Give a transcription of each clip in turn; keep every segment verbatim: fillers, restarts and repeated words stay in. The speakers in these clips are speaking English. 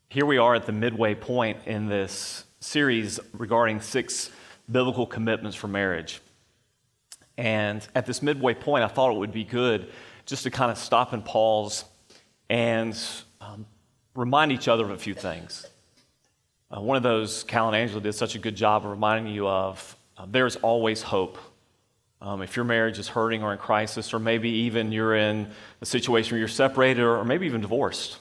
Here we are at the midway point in this series regarding six biblical commitments for marriage. And at this midway point, I thought it would be good just to kind of stop and pause and um, remind each other of a few things. Uh, one of those Cal and Angela did such a good job of reminding you of, uh, there's always hope. Um, if your marriage is hurting or in crisis, or maybe even you're in a situation where you're separated or, or maybe even divorced,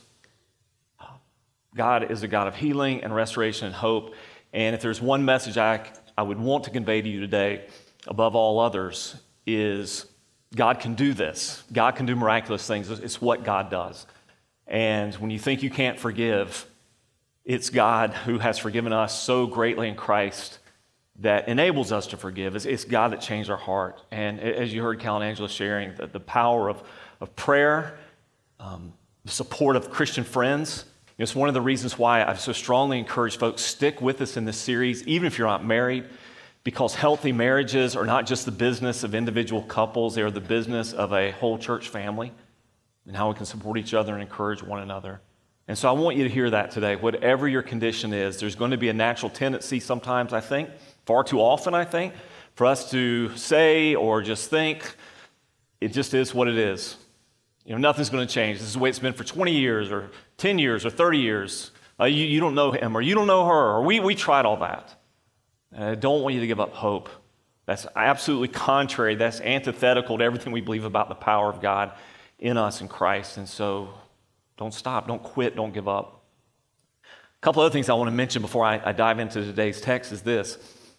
God is a God of healing and restoration and hope. And if there's one message I, I would want to convey to you today, above all others, is God can do this. God can do miraculous things. It's what God does. And when you think you can't forgive, it's God who has forgiven us so greatly in Christ that enables us to forgive. It's, it's God that changed our heart. And as you heard Cal and Angela sharing, the, the power of, of prayer, um, the support of Christian friends. It's one of the reasons why I've so strongly encouraged folks, stick with us in this series, even if you're not married, because healthy marriages are not just the business of individual couples, they are the business of a whole church family and how we can support each other and encourage one another. And so I want you to hear that today. Whatever your condition is, there's going to be a natural tendency sometimes, I think, far too often, I think, for us to say or just think, it just is what it is. You know, nothing's going to change. This is the way it's been for twenty years or ten years or thirty years. Uh, you, you don't know him or you don't know her or we, we tried all that. And I don't want you to give up hope. That's absolutely contrary. That's antithetical to everything we believe about the power of God in us in Christ. And so don't stop. Don't quit. Don't give up. A couple other things I want to mention before I, I dive into today's text is this.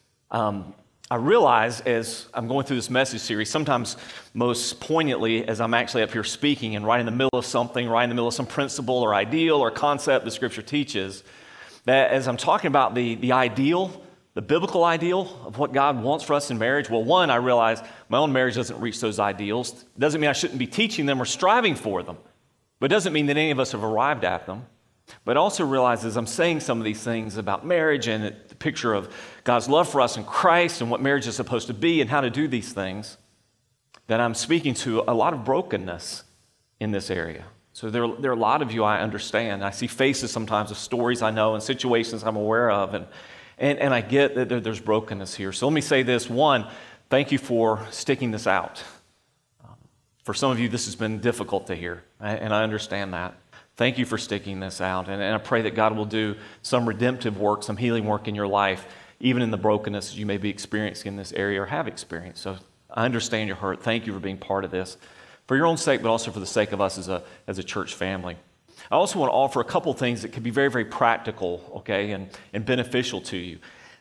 Um, I realize as I'm going through this message series, sometimes most poignantly as I'm actually up here speaking and right in the middle of something, right in the middle of some principle or ideal or concept the Scripture teaches, that as I'm talking about the, the ideal, the biblical ideal of what God wants for us in marriage, well, one, I realize my own marriage doesn't reach those ideals. It doesn't mean I shouldn't be teaching them or striving for them, but it doesn't mean that any of us have arrived at them. But I also realize as I'm saying some of these things about marriage and the picture of God's love for us in Christ and what marriage is supposed to be and how to do these things, that I'm speaking to a lot of brokenness in this area. So there, there are a lot of you I understand. I see faces sometimes of stories I know and situations I'm aware of, and, and, and I get that there, there's brokenness here. So let me say this. One, thank you for sticking this out. Um, for some of you, this has been difficult to hear, and I understand that. Thank you for sticking this out, and, and I pray that God will do some redemptive work, some healing work in your life, even in the brokenness you may be experiencing in this area or have experienced. So I understand your hurt. Thank you for being part of this, for your own sake, but also for the sake of us as a as a church family. I also want to offer a couple things that could be very, very practical, okay, and, and beneficial to you.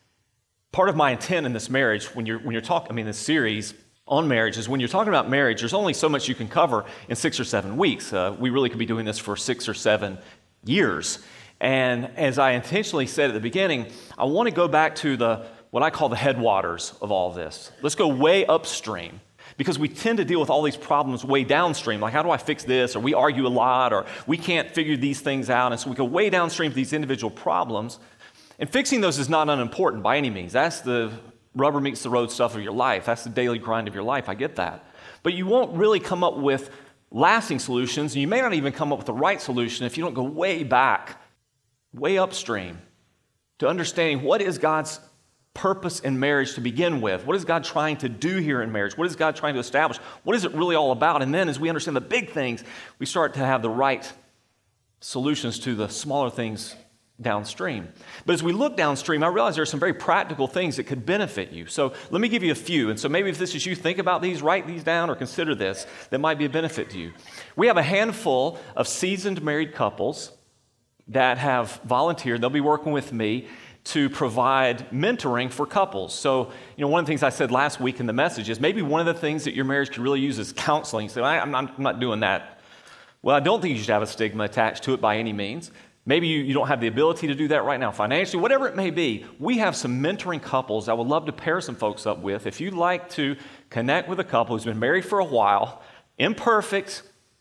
Part of my intent in this marriage, when you're when you're talking, I mean, this series on marriage is when you're talking about marriage, there's only so much you can cover in six or seven weeks. Uh, we really could be doing this for six or seven years. And as I intentionally said at the beginning, I want to go back to the what I call the headwaters of all this. Let's go way upstream, because we tend to deal with all these problems way downstream. Like, how do I fix this? Or we argue a lot, or we can't figure these things out. And so we go way downstream to these individual problems. And fixing those is not unimportant by any means. That's the rubber meets the road stuff of your life. That's the daily grind of your life. I get that. But you won't really come up with lasting solutions, and you may not even come up with the right solution if you don't go way back, way upstream, to understanding what is God's purpose in marriage to begin with. What is God trying to do here in marriage? What is God trying to establish? What is it really all about? And then as we understand the big things, we start to have the right solutions to the smaller things downstream. But as we look downstream, I realize there are some very practical things that could benefit you. So let me give you a few. And so maybe if this is you, think about these, write these down, or consider this. That might be a benefit to you. We have a handful of seasoned married couples that have volunteered. They'll be working with me to provide mentoring for couples. So, you know, one of the things I said last week in the message is maybe one of the things that your marriage could really use is counseling. So I, I'm, not, I'm not doing that. Well, I don't think you should have a stigma attached to it by any means. Maybe you, you don't have the ability to do that right now financially, whatever it may be. We have some mentoring couples I would love to pair some folks up with. If you'd like to connect with a couple who's been married for a while, imperfect,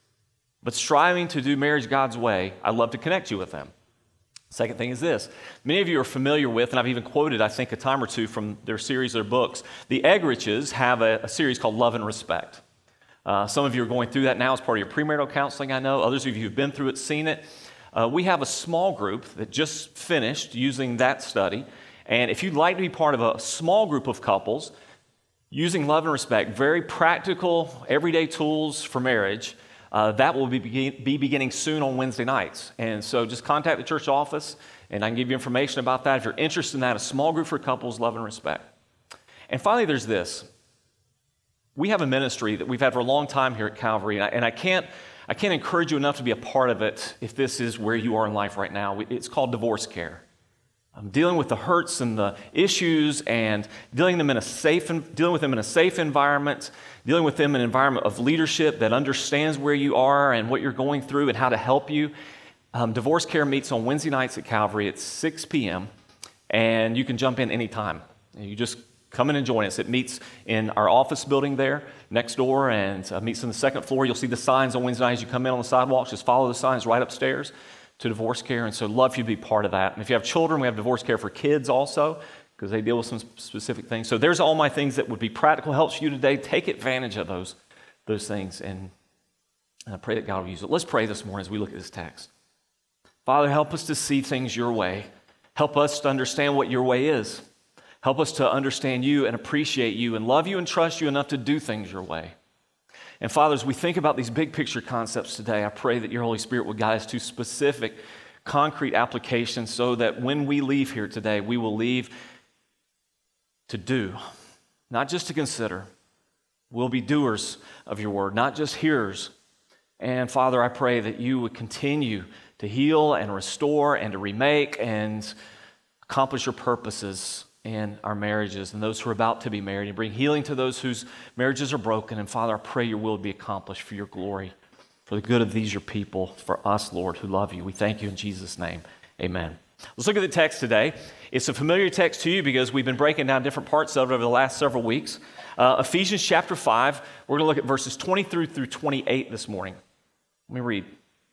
but striving to do marriage God's way, I'd love to connect you with them. Second thing is this. Many of you are familiar with, and I've even quoted, I think, a time or two from their series, their books. The Eggeriches have a, a series called Love and Respect. Uh, some of you are going through that now as part of your premarital counseling, I know. Others of you have been through it, seen it. Uh, we have a small group that just finished using that study. And if you'd like to be part of a small group of couples using love and respect, very practical, everyday tools for marriage, uh, that will be, begin, be beginning soon on Wednesday nights. And so just contact the church office, and I can give you information about that. If you're interested in that, a small group for couples, love and respect. And finally, there's this. We have a ministry that we've had for a long time here at Calvary, and I, and I can't I can't encourage you enough to be a part of it if this is where you are in life right now. It's called divorce care. I'm dealing with the hurts and the issues and dealing them in a safe dealing with them in a safe environment, dealing with them in an environment of leadership that understands where you are and what you're going through and how to help you. Um, divorce care meets on Wednesday nights at Calvary at six p.m. and you can jump in anytime. You just come in and join us. It meets in our office building there next door and uh, meets on the second floor. You'll see the signs on Wednesday nights. You come in on the sidewalks, just follow the signs right upstairs to divorce care. And so love for you to be part of that. And if you have children, we have divorce care for kids also because they deal with some specific things. So there's all my things that would be practical helps for you today. Take advantage of those, those things. And, and I pray that God will use it. Let's pray this morning as we look at this text. Father, help us to see things your way. Help us to understand what your way is. Help us to understand you and appreciate you and love you and trust you enough to do things your way. And Father, as we think about these big picture concepts today, I pray that your Holy Spirit will guide us to specific, concrete applications so that when we leave here today, we will leave to do, not just to consider. We'll be doers of your word, not just hearers. And Father, I pray that you would continue to heal and restore and to remake and accomplish your purposes in our marriages and those who are about to be married, and bring healing to those whose marriages are broken. And Father, I pray your will be accomplished for your glory, for the good of these your people, for us, Lord, who love you. We thank you in Jesus' name. Amen. Let's look at the text today. It's a familiar text to you because we've been breaking down different parts of it over the last several weeks. Uh, Ephesians chapter five, we're going to look at verses twenty-three through twenty-eight this morning. Let me read.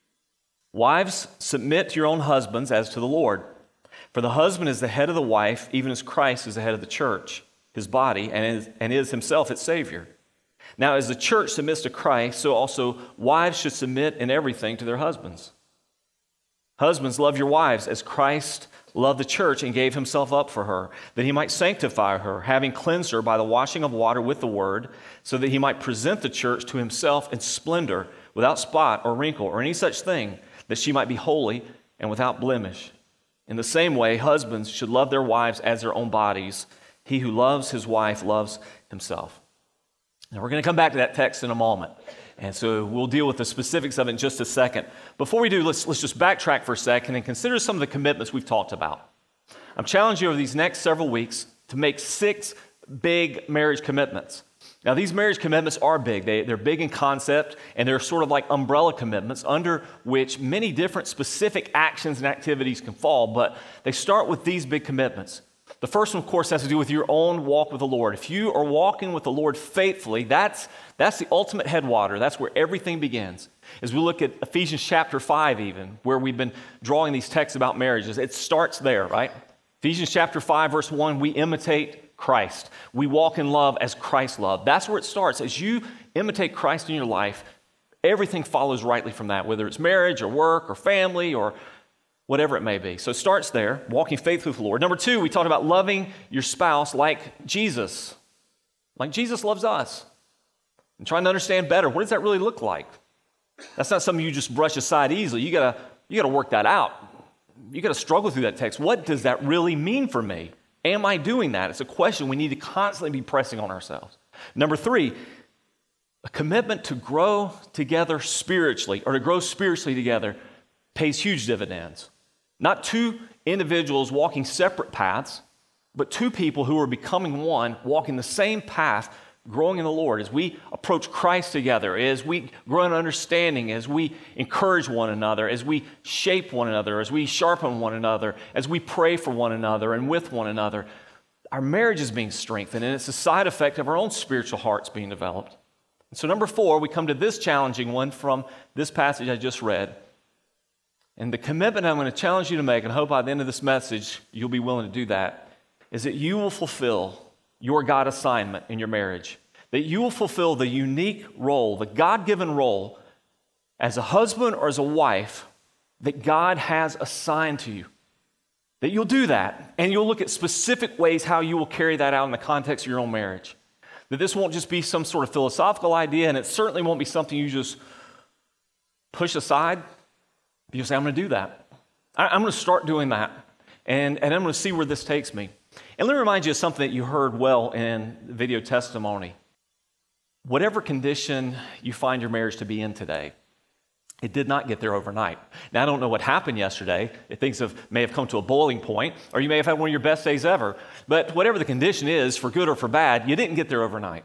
Wives, submit to your own husbands as to the Lord. For the husband is the head of the wife, even as Christ is the head of the church, his body, and is, and is himself its Savior. Now, as the church submits to Christ, so also wives should submit in everything to their husbands. Husbands, love your wives as Christ loved the church and gave himself up for her, that he might sanctify her, having cleansed her by the washing of water with the word, so that he might present the church to himself in splendor, without spot or wrinkle or any such thing, that she might be holy and without blemish. In the same way, husbands should love their wives as their own bodies. He who loves his wife loves himself. Now, we're going to come back to that text in a moment. And so we'll deal with the specifics of it in just a second. Before we do, let's, let's just backtrack for a second and consider some of the commitments we've talked about. I'm challenging you over these next several weeks to make six big marriage commitments. Now, these marriage commitments are big. They, they're big in concept, and they're sort of like umbrella commitments under which many different specific actions and activities can fall, but they start with these big commitments. The first one, of course, has to do with your own walk with the Lord. If you are walking with the Lord faithfully, that's, that's the ultimate headwater. That's where everything begins. As we look at Ephesians chapter five even, where we've been drawing these texts about marriages, it starts there, right? Ephesians chapter five, verse one, we imitate Christ. We walk in love as Christ loved. That's where it starts. As you imitate Christ in your life, everything follows rightly from that, whether it's marriage or work or family or whatever it may be. So it starts there, walking faithfully with the Lord. Number two, we talked about loving your spouse like Jesus, like Jesus loves us. And trying to understand better, what does that really look like? That's not something you just brush aside easily. You gotta, you gotta work that out. You gotta struggle through that text. What does that really mean for me? Am I doing that? It's a question we need to constantly be pressing on ourselves. Number three, a commitment to grow together spiritually or to grow spiritually together pays huge dividends. Not two individuals walking separate paths, but two people who are becoming one, walking the same path, growing in the Lord. As we approach Christ together, as we grow in understanding, as we encourage one another, as we shape one another, as we sharpen one another, as we pray for one another and with one another, our marriage is being strengthened, and it's a side effect of our own spiritual hearts being developed. And so number four, we come to this challenging one from this passage I just read. And the commitment I'm going to challenge you to make, and I hope by the end of this message you'll be willing to do that, is that you will fulfill your God assignment in your marriage. That you will fulfill the unique role, the God-given role as a husband or as a wife that God has assigned to you. That you'll do that, and you'll look at specific ways how you will carry that out in the context of your own marriage. That this won't just be some sort of philosophical idea, and it certainly won't be something you just push aside. You say, I'm going to do that. I'm going to start doing that, and, and I'm going to see where this takes me. And let me remind you of something that you heard well in the video testimony. Whatever condition you find your marriage to be in today, it did not get there overnight. Now, I don't know what happened yesterday. Things have, may have come to a boiling point, or you may have had one of your best days ever. But whatever the condition is, for good or for bad, you didn't get there overnight.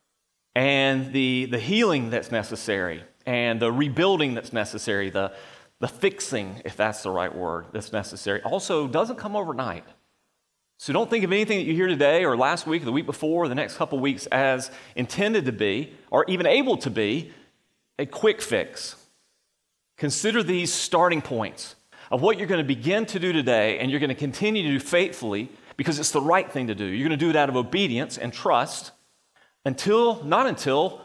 And the, the healing that's necessary, and the rebuilding that's necessary, the, the fixing, if that's the right word, that's necessary, also doesn't come overnight. So don't think of anything that you hear today or last week or the week before or the next couple weeks as intended to be, or even able to be, a quick fix. Consider these starting points of what you're going to begin to do today, and you're going to continue to do faithfully because it's the right thing to do. You're going to do it out of obedience and trust until, not until,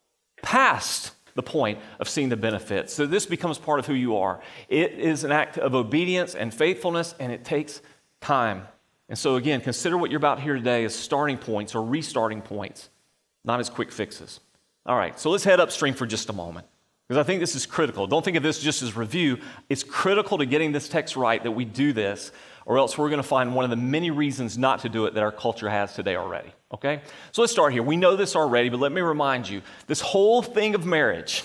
past the point of seeing the benefits. So this becomes part of who you are. It is an act of obedience and faithfulness, and it takes time. And so again, consider what you're about here today as starting points or restarting points, not as quick fixes. All right, so let's head upstream for just a moment, because I think this is critical. Don't think of this just as review. It's critical to getting this text right that we do this, or else we're going to find one of the many reasons not to do it that our culture has today already, okay? So let's start here. We know this already, but let me remind you, this whole thing of marriage,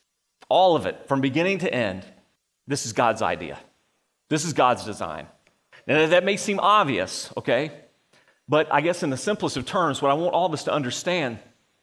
all of it, from beginning to end, this is God's idea. This is God's design. Now, that may seem obvious, okay? But I guess in the simplest of terms, what I want all of us to understand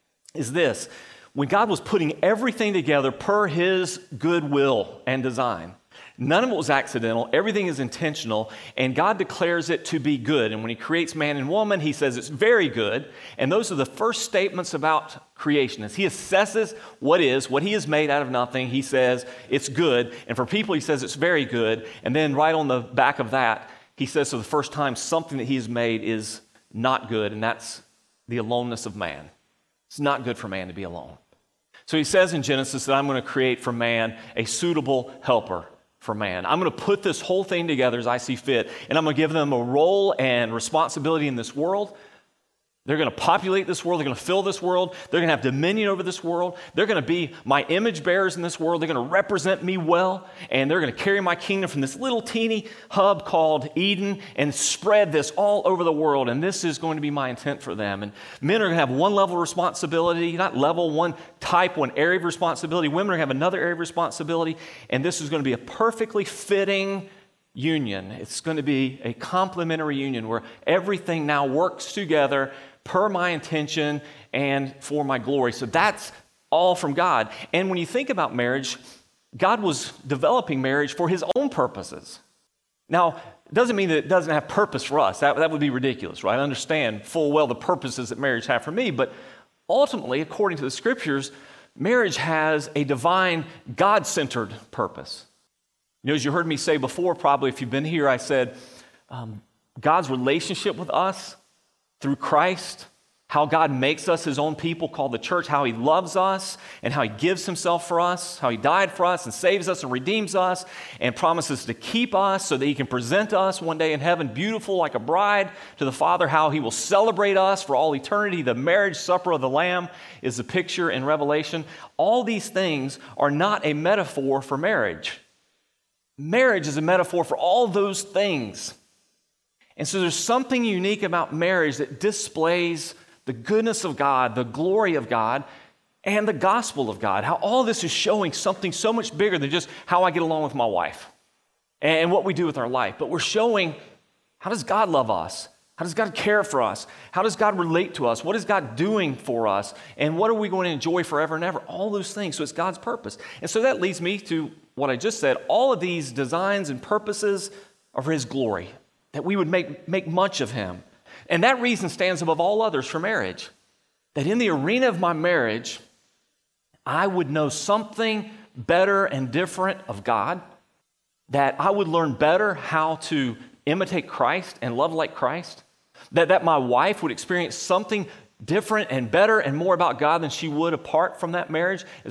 is this. When God was putting everything together per his good will and design, none of it was accidental, everything is intentional, and God declares it to be good. And when he creates man and woman, he says it's very good. And those are the first statements about creation. As he assesses what is, what he has made out of nothing, he says it's good. And for people, he says it's very good. And then right on the back of that, he says for the first time, something that he has made is not good, and that's the aloneness of man. It's not good for man to be alone. So he says in Genesis that I'm going to create for man a suitable helper for man. I'm going to put this whole thing together as I see fit, and I'm going to give them a role and responsibility in this world. They're going to populate this world. They're going to fill this world. They're going to have dominion over this world. They're going to be my image bearers in this world. They're going to represent me well, and they're going to carry my kingdom from this little teeny hub called Eden and spread this all over the world, and this is going to be my intent for them. And men are going to have one level of responsibility, not level, one type, one area of responsibility. Women are going to have another area of responsibility, and this is going to be a perfectly fitting union. It's going to be a complementary union where everything now works together per my intention and for my glory. So that's all from God. And when you think about marriage, God was developing marriage for his own purposes. Now, it doesn't mean that it doesn't have purpose for us. That, that would be ridiculous, right? I understand full well the purposes that marriage have for me, but ultimately, according to the scriptures, marriage has a divine, God-centered purpose. You know, as you heard me say before, probably if you've been here, I said um, God's relationship with us through Christ, how God makes us his own people called the church, how he loves us and how he gives himself for us, how he died for us and saves us and redeems us and promises to keep us so that he can present us one day in heaven beautiful like a bride to the Father, how he will celebrate us for all eternity. The marriage supper of the Lamb is the picture in Revelation. All these things are not a metaphor for marriage. Marriage is a metaphor for all those things. And so there's something unique about marriage that displays the goodness of God, the glory of God, and the gospel of God. How all this is showing something so much bigger than just how I get along with my wife and what we do with our life. But we're showing, how does God love us? How does God care for us? How does God relate to us? What is God doing for us? And what are we going to enjoy forever and ever? All those things. So it's God's purpose. And so that leads me to what I just said. All of these designs and purposes are for his glory, that we would make, make much of him. And that reason stands above all others for marriage. That in the arena of my marriage, I would know something better and different of God, that I would learn better how to imitate Christ and love like Christ, that, that my wife would experience something different and better and more about God than she would apart from that marriage as we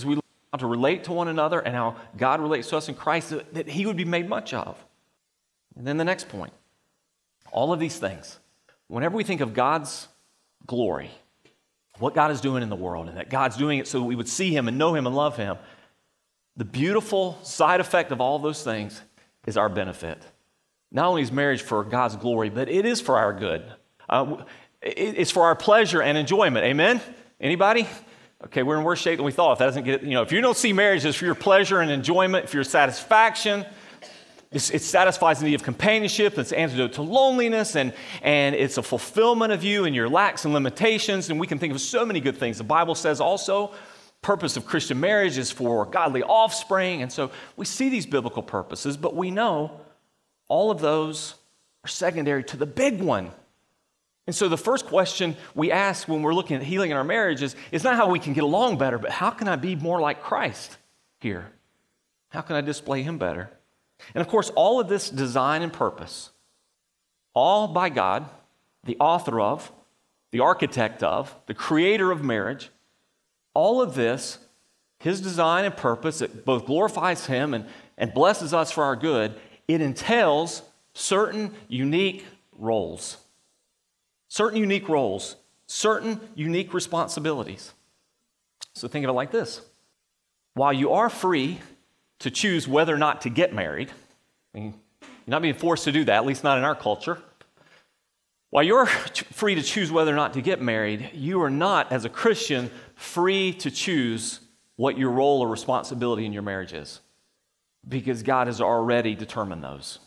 how to relate to one another, and how God relates to us in Christ, that, that he would be made much of. And then the next point, all of these things, whenever we think of God's glory, what God is doing in the world, and that God's doing it so that we would see him and know him and love him, the beautiful side effect of all those things is our benefit. Not only is marriage for God's glory, but it is for our good. Uh, it's for our pleasure and enjoyment. Amen? Anybody? Okay, we're in worse shape than we thought. If that doesn't get, you know, if you don't see marriage as for your pleasure and enjoyment, for your satisfaction, it's, it satisfies the need of companionship, it's antidote to loneliness, and, and it's a fulfillment of you and your lacks and limitations, and we can think of so many good things. The Bible says also, purpose of Christian marriage is for godly offspring, and so we see these biblical purposes, but we know all of those are secondary to the big one. And so the first question we ask when we're looking at healing in our marriages is not how we can get along better, but how can I be more like Christ here? How can I display him better? And of course, all of this design and purpose, all by God, the author of, the architect of, the creator of marriage, all of this, his design and purpose, it both glorifies him and, and blesses us for our good. It entails certain unique roles, certain unique roles, certain unique responsibilities. So think of it like this. While you are free to choose whether or not to get married, I mean, you're not being forced to do that, at least not in our culture. While you're free to choose whether or not to get married, you are not, as a Christian, free to choose what your role or responsibility in your marriage is, because God has already determined those.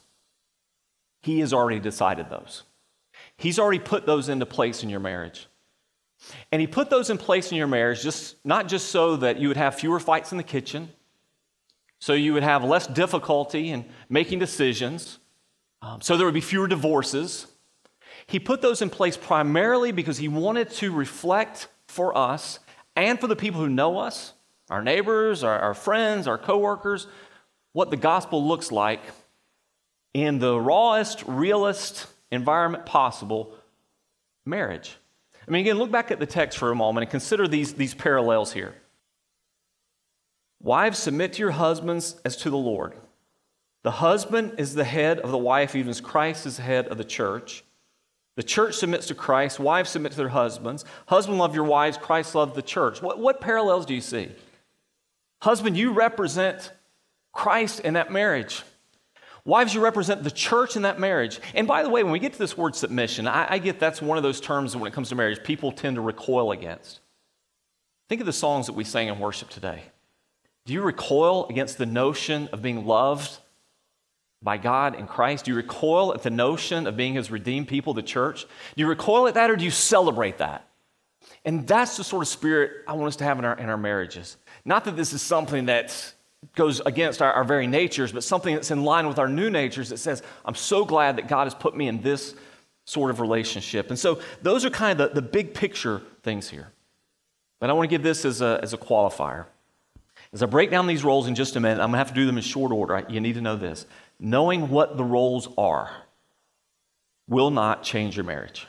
He has already decided those. He's already put those into place in your marriage. And he put those in place in your marriage just not just so that you would have fewer fights in the kitchen, so you would have less difficulty in making decisions, um, so there would be fewer divorces. He put those in place primarily because he wanted to reflect for us and for the people who know us, our neighbors, our, our friends, our coworkers, what the gospel looks like in the rawest, realest environment possible, marriage. I mean, again, look back at the text for a moment and consider these, these parallels here. Wives, submit to your husbands as to the Lord. The husband is the head of the wife, even as Christ is the head of the church. The church submits to Christ. Wives submit to their husbands. Husband, love your wives. Christ loved the church. What, what parallels do you see? Husband, you represent Christ in that marriage. Wives, you represent the church in that marriage. And by the way, when we get to this word submission, I, I get that's one of those terms when it comes to marriage people tend to recoil against. Think of the songs that we sang in worship today. Do you recoil against the notion of being loved by God in Christ? Do you recoil at the notion of being his redeemed people, the church? Do you recoil at that, or do you celebrate that? And that's the sort of spirit I want us to have in our, in our marriages. Not that this is something that goes against our, our very natures, but something that's in line with our new natures that says, I'm so glad that God has put me in this sort of relationship. And so those are kind of the, the big picture things here. But I want to give this as a, as a qualifier. As I break down these roles in just a minute, I'm going to have to do them in short order. You need to know this. Knowing what the roles are will not change your marriage.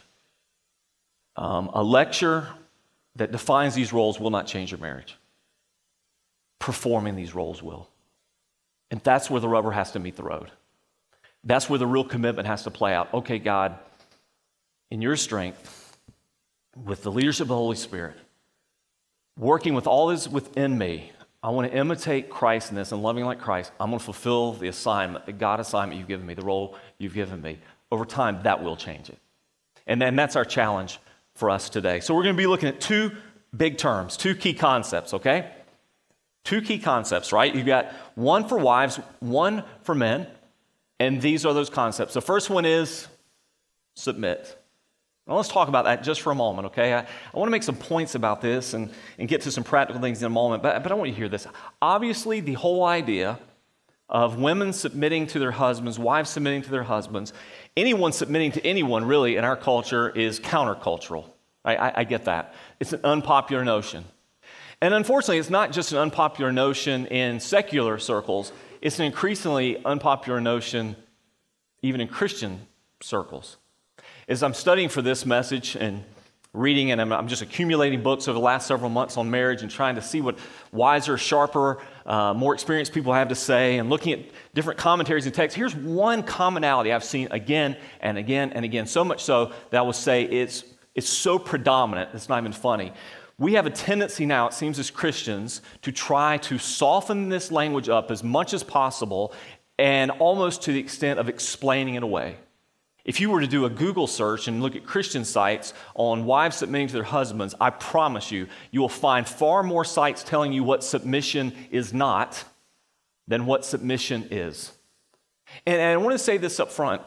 Um, a lecture that defines these roles will not change your marriage. Performing these roles will. And that's where the rubber has to meet the road. That's where the real commitment has to play out. Okay, God, in your strength, with the leadership of the Holy Spirit, working with all that's within me, I want to imitate Christ in this and loving like Christ. I'm going to fulfill the assignment, the God assignment you've given me, the role you've given me. Over time, that will change it. And then that's our challenge for us today. So we're going to be looking at two big terms, two key concepts, okay? Two key concepts, right? You've got one for wives, one for men, and these are those concepts. The first one is submit. Now let's talk about that just for a moment, okay? I, I want to make some points about this and, and get to some practical things in a moment, but, but I want you to hear this. Obviously, the whole idea of women submitting to their husbands, wives submitting to their husbands, anyone submitting to anyone really in our culture is countercultural. I, I, I get that. It's an unpopular notion. And unfortunately, it's not just an unpopular notion in secular circles, it's an increasingly unpopular notion even in Christian circles. As I'm studying for this message and reading and I'm, I'm just accumulating books over the last several months on marriage and trying to see what wiser, sharper, uh, more experienced people have to say and looking at different commentaries and texts. Here's one commonality I've seen again and again and again, so much so that I would say it's, it's so predominant, it's not even funny. We have a tendency now, it seems, as Christians, to try to soften this language up as much as possible and almost to the extent of explaining it away. If you were to do a Google search and look at Christian sites on wives submitting to their husbands, I promise you, you will find far more sites telling you what submission is not than what submission is. And, and I want to say this up front.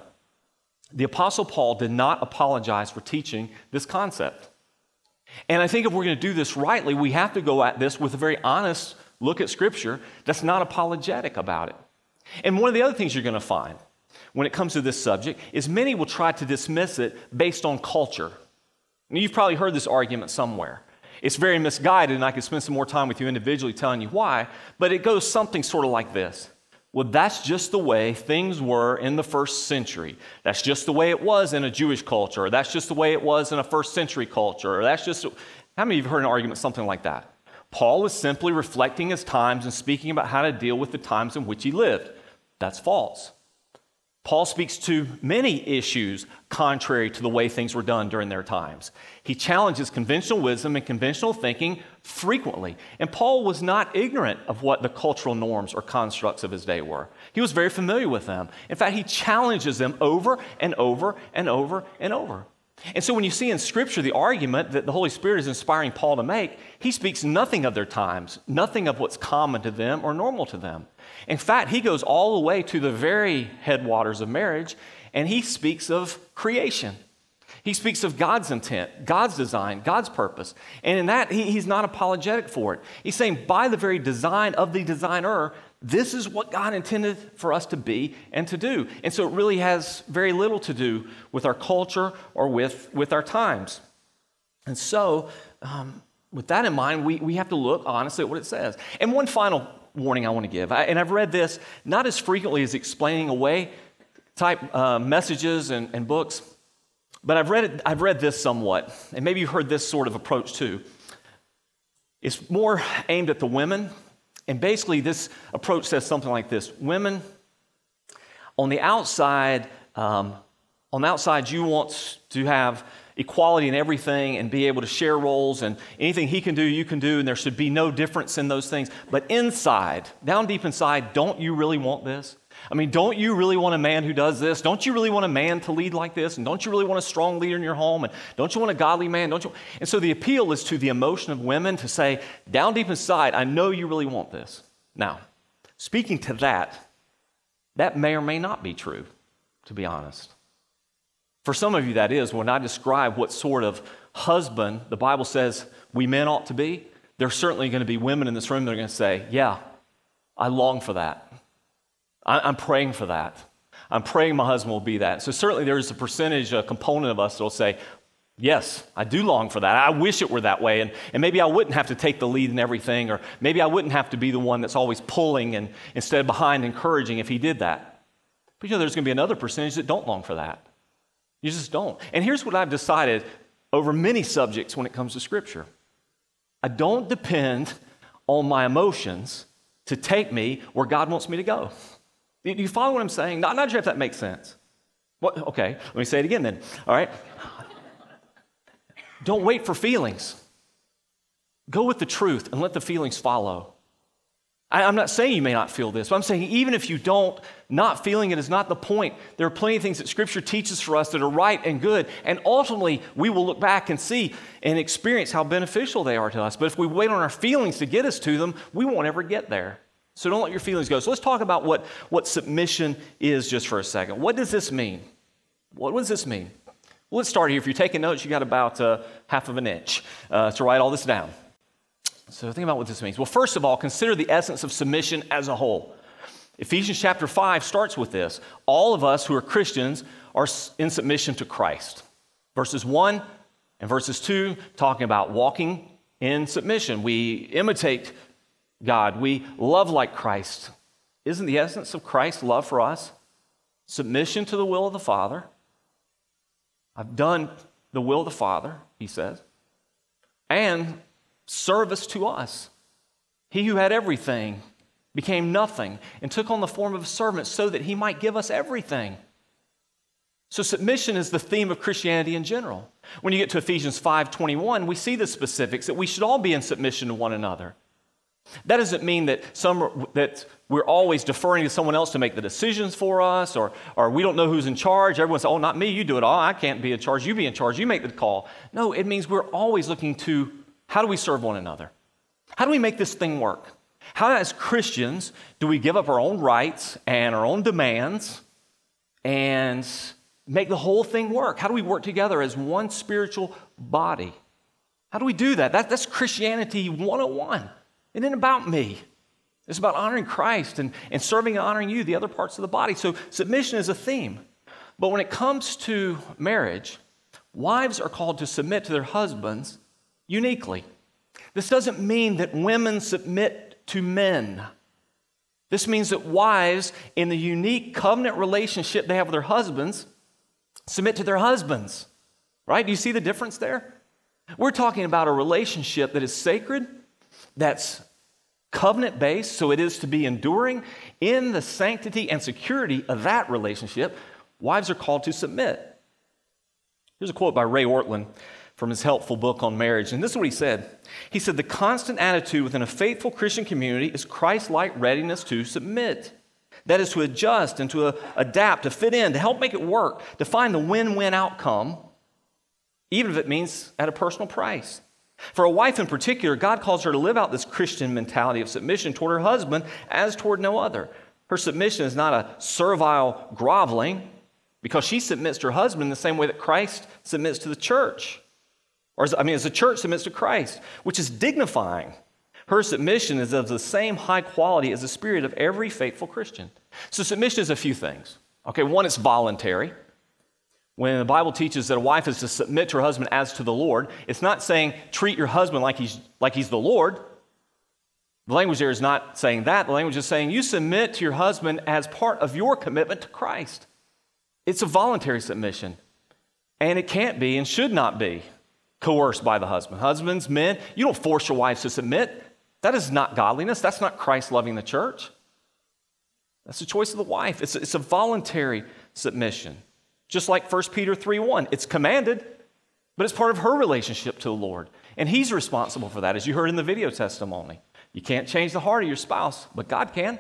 The Apostle Paul did not apologize for teaching this concept. And I think if we're going to do this rightly, we have to go at this with a very honest look at Scripture that's not apologetic about it. And one of the other things you're going to find when it comes to this subject is many will try to dismiss it based on culture. Now, you've probably heard this argument somewhere. It's very misguided, and I could spend some more time with you individually telling you why, but it goes something sort of like this. Well, that's just the way things were in the first century. That's just the way it was in a Jewish culture, or that's just the way it was in a first century culture, or that's just... How many of you have heard an argument something like that? Paul is simply reflecting his times and speaking about how to deal with the times in which he lived. That's false. Paul speaks to many issues contrary to the way things were done during their times. He challenges conventional wisdom and conventional thinking frequently. And Paul was not ignorant of what the cultural norms or constructs of his day were. He was very familiar with them. In fact, he challenges them over and over and over and over. And so when you see in Scripture the argument that the Holy Spirit is inspiring Paul to make, he speaks nothing of their times, nothing of what's common to them or normal to them. In fact, he goes all the way to the very headwaters of marriage, and he speaks of creation. He speaks of God's intent, God's design, God's purpose. And in that, he, he's not apologetic for it. He's saying by the very design of the designer, this is what God intended for us to be and to do. And so it really has very little to do with our culture or with, with our times. And so um, with that in mind, we, we have to look honestly at what it says. And one final warning I want to give, I, and I've read this not as frequently as explaining away type uh, messages and, and books, but I've read it, I've read this somewhat, and maybe you've heard this sort of approach too. It's more aimed at the women, and basically this approach says something like this: women, on the outside, um, on the outside, you want to have equality in everything and be able to share roles, and anything he can do, you can do, and there should be no difference in those things. But inside, down deep inside, don't you really want this? I mean, don't you really want a man who does this? Don't you really want a man to lead like this? And don't you really want a strong leader in your home? And don't you want a godly man? Don't you? And so the appeal is to the emotion of women to say, down deep inside, I know you really want this. Now, speaking to that, that may or may not be true, to be honest. For some of you, that is. When I describe what sort of husband the Bible says we men ought to be, there's certainly going to be women in this room that are going to say, yeah, I long for that. I'm praying for that. I'm praying my husband will be that. So certainly there's a percentage, a component of us that will say, yes, I do long for that. I wish it were that way. And, and maybe I wouldn't have to take the lead in everything, or maybe I wouldn't have to be the one that's always pulling and instead of behind encouraging if he did that. But you know, there's going to be another percentage that don't long for that. You just don't. And here's what I've decided over many subjects when it comes to Scripture. I don't depend on my emotions to take me where God wants me to go. Do you follow what I'm saying? Not, not sure if that makes sense. What? Okay, let me say it again then. All right. Don't wait for feelings. Go with the truth and let the feelings follow. I, I'm not saying you may not feel this, but I'm saying even if you don't, not feeling it is not the point. There are plenty of things that Scripture teaches for us that are right and good, and ultimately we will look back and see and experience how beneficial they are to us. But if we wait on our feelings to get us to them, we won't ever get there. So don't let your feelings go. So let's talk about what, what submission is just for a second. What does this mean? What does this mean? Well, let's start here. If you're taking notes, you got about uh, half of an inch uh, to write all this down. So think about what this means. Well, first of all, consider the essence of submission as a whole. Ephesians chapter five starts with this. All of us who are Christians are in submission to Christ. Verses one and verses two talking about walking in submission. We imitate God. We love like Christ. Isn't the essence of Christ's love for us submission to the will of the Father? I've done the will of the Father, he says, and service to us. He who had everything became nothing and took on the form of a servant so that he might give us everything. So submission is the theme of Christianity in general. When you get to Ephesians five twenty-one, we see the specifics that we should all be in submission to one another. That doesn't mean that some that we're always deferring to someone else to make the decisions for us, or, or we don't know who's in charge. Everyone says, oh, not me, you do it all. I can't be in charge. You be in charge. You make the call. No, it means we're always looking to how do we serve one another? How do we make this thing work? How, as Christians, do we give up our own rights and our own demands and make the whole thing work? How do we work together as one spiritual body? How do we do that? that that's Christianity one oh one. It isn't about me. It's about honoring Christ and, and serving and honoring you, the other parts of the body. So submission is a theme. But when it comes to marriage, wives are called to submit to their husbands uniquely. This doesn't mean that women submit to men. This means that wives, in the unique covenant relationship they have with their husbands, submit to their husbands. Right? Do you see the difference there? We're talking about a relationship that is sacred, that's covenant-based, so it is to be enduring. In the sanctity and security of that relationship, wives are called to submit. Here's a quote by Ray Ortlund from his helpful book on marriage, and this is what he said. He said, the constant attitude within a faithful Christian community is Christ-like readiness to submit. That is to adjust and to uh, adapt, to fit in, to help make it work, to find the win-win outcome, even if it means at a personal price. For a wife in particular, God calls her to live out this Christian mentality of submission toward her husband as toward no other. Her submission is not a servile groveling because she submits to her husband in the same way that Christ submits to the church. Or, as, I mean, as the church submits to Christ, which is dignifying. Her submission is of the same high quality as the spirit of every faithful Christian. So submission is a few things. Okay, one, it's voluntary. When the Bible teaches that a wife is to submit to her husband as to the Lord, it's not saying treat your husband like he's, like he's the Lord. The language there is not saying that. The language is saying you submit to your husband as part of your commitment to Christ. It's a voluntary submission. And it can't be and should not be coerced by the husband. Husbands, men, you don't force your wives to submit. That is not godliness. That's not Christ loving the church. That's the choice of the wife. It's a, it's a voluntary submission. Just like First Peter three one, it's commanded, but it's part of her relationship to the Lord. And he's responsible for that, as you heard in the video testimony. You can't change the heart of your spouse, but God can.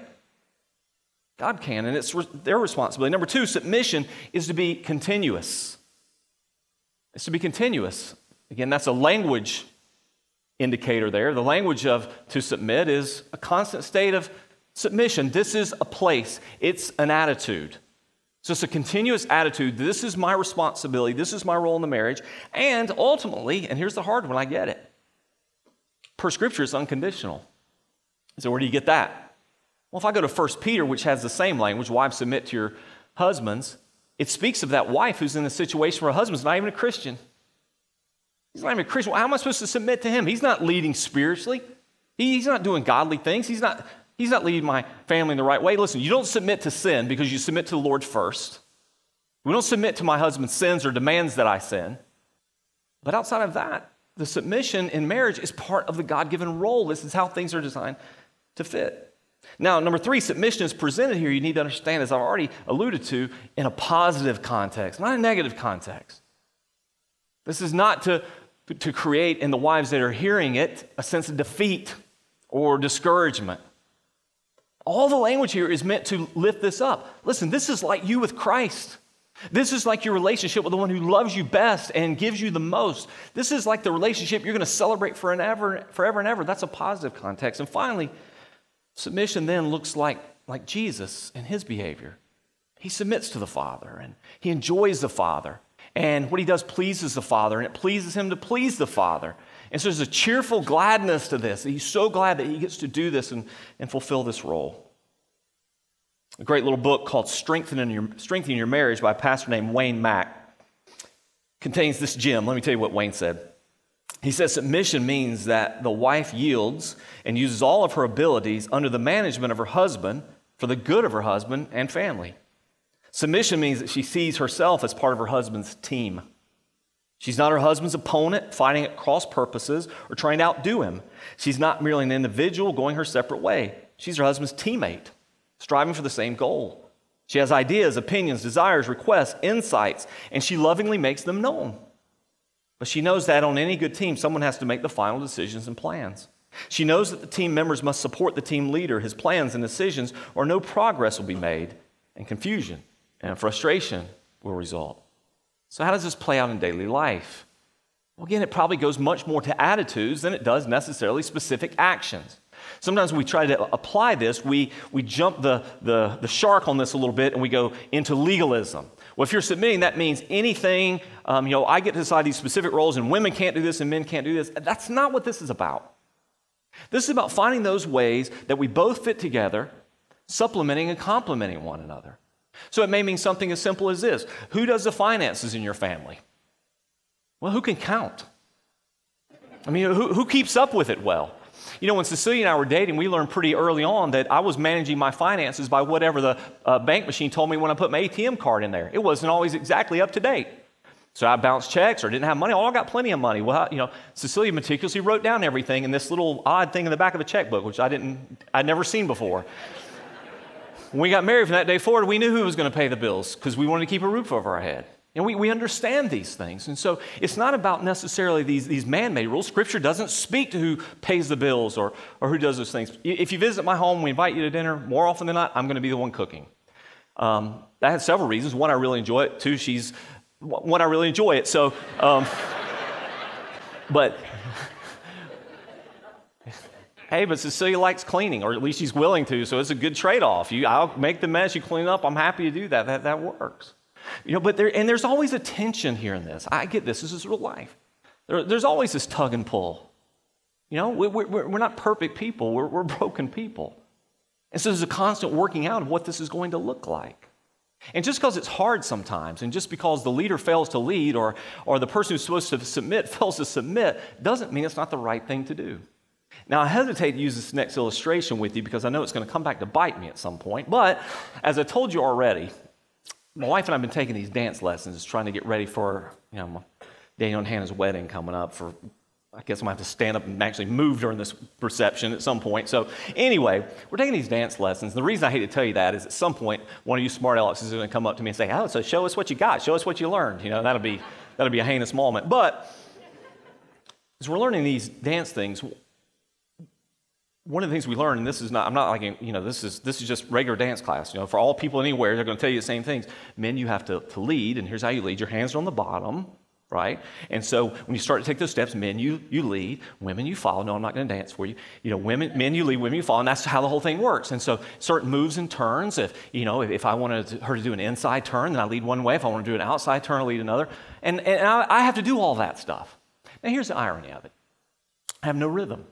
God can, and it's re- their responsibility. Number two, submission is to be continuous. It's to be continuous. Again, that's a language indicator there. The language of to submit is a constant state of submission. This is a place. It's an attitude. So it's a continuous attitude. This is my responsibility. This is my role in the marriage. And ultimately, and here's the hard one, I get it. Per Scripture, it's unconditional. So where do you get that? Well, if I go to First Peter, which has the same language, wives submit to your husbands, it speaks of that wife who's in a situation where her husband's not even a Christian. He's not even a Christian. Well, how am I supposed to submit to him? He's not leading spiritually. He's not doing godly things. He's not... He's not leading my family in the right way. Listen, you don't submit to sin because you submit to the Lord first. We don't submit to my husband's sins or demands that I sin. But outside of that, the submission in marriage is part of the God-given role. This is how things are designed to fit. Now, number three, submission is presented here, you need to understand, as I've already alluded to, in a positive context, not a negative context. This is not to, to create in the wives that are hearing it a sense of defeat or discouragement. All the language here is meant to lift this up. Listen, this is like you with Christ. This is like your relationship with the one who loves you best and gives you the most. This is like the relationship you're going to celebrate forever, forever and ever. That's a positive context. And finally, submission then looks like, like Jesus and his behavior. He submits to the Father and he enjoys the Father. And what he does pleases the Father, and it pleases him to please the Father. And so there's a cheerful gladness to this. He's so glad that he gets to do this and, and fulfill this role. A great little book called Strengthening Your, Strengthening Your Marriage by a pastor named Wayne Mack contains this gem. Let me tell you what Wayne said. He says submission means that the wife yields and uses all of her abilities under the management of her husband for the good of her husband and family. Submission means that she sees herself as part of her husband's team. She's not her husband's opponent, fighting at cross purposes or trying to outdo him. She's not merely an individual going her separate way. She's her husband's teammate, striving for the same goal. She has ideas, opinions, desires, requests, insights, and she lovingly makes them known. But she knows that on any good team, someone has to make the final decisions and plans. She knows that the team members must support the team leader, his plans and decisions, or no progress will be made, and confusion and frustration will result. So how does this play out in daily life? Well, again, it probably goes much more to attitudes than it does necessarily specific actions. Sometimes we try to apply this, we, we jump the, the, the shark on this a little bit and we go into legalism. Well, if you're submitting, that means anything, um, you know, I get to decide these specific roles and women can't do this and men can't do this. That's not what this is about. This is about finding those ways that we both fit together, supplementing and complementing one another. So it may mean something as simple as this. Who does the finances in your family? Well, who can count? I mean, who, who keeps up with it well? You know, when Cecilia and I were dating, we learned pretty early on that I was managing my finances by whatever the uh, bank machine told me when I put my A T M card in there. It wasn't always exactly up to date. So I bounced checks or didn't have money. Oh, I got plenty of money. Well, you know, Cecilia meticulously wrote down everything in this little odd thing in the back of a checkbook, which I didn't, I'd never seen before. When we got married from that day forward, we knew who was going to pay the bills because we wanted to keep a roof over our head. And we, we understand these things. And so it's not about necessarily these, these man-made rules. Scripture doesn't speak to who pays the bills or, or who does those things. If you visit my home, we invite you to dinner, more often than not, I'm going to be the one cooking. Um, that has several reasons. One, I really enjoy it. Two, she's, one, I really enjoy it. So, um, but, hey, but Cecilia likes cleaning, or at least she's willing to, so it's a good trade-off. You, I'll make the mess, you clean up, I'm happy to do that. That, that works. You know, but there, and there's always a tension here in this. I get this. This is real life. There, there's always this tug and pull. You know, we, we're, we're not perfect people. We're, we're broken people. And so there's a constant working out of what this is going to look like. And just because it's hard sometimes, and just because the leader fails to lead or, or the person who's supposed to submit fails to submit, doesn't mean it's not the right thing to do. Now, I hesitate to use this next illustration with you because I know it's going to come back to bite me at some point. But as I told you already, my wife and I have been taking these dance lessons, trying to get ready for, you know, Daniel and Hannah's wedding coming up. For, I guess I'm going to have to stand up and actually move during this reception at some point. So anyway, we're taking these dance lessons. The reason I hate to tell you that is at some point, one of you smart Alecks is going to come up to me and say, oh, so show us what you got. Show us what you learned. You know, that'll be, that'll be a heinous moment. But as we're learning these dance things, one of the things we learn, and this is not, I'm not like, you know, this is this is just regular dance class. You know, for all people anywhere, they're going to tell you the same things. Men, you have to, to lead, and here's how you lead. Your hands are on the bottom, right? And so when you start to take those steps, men, you you lead. Women, you follow. No, I'm not going to dance for you. You know, women, men, you lead. Women, you follow. And that's how the whole thing works. And so certain moves and turns. If you know, if, if I wanted her to do an inside turn, then I lead one way. If I want to do an outside turn, I lead another. And and I, I have to do all that stuff. Now, here's the irony of it. I have no rhythm.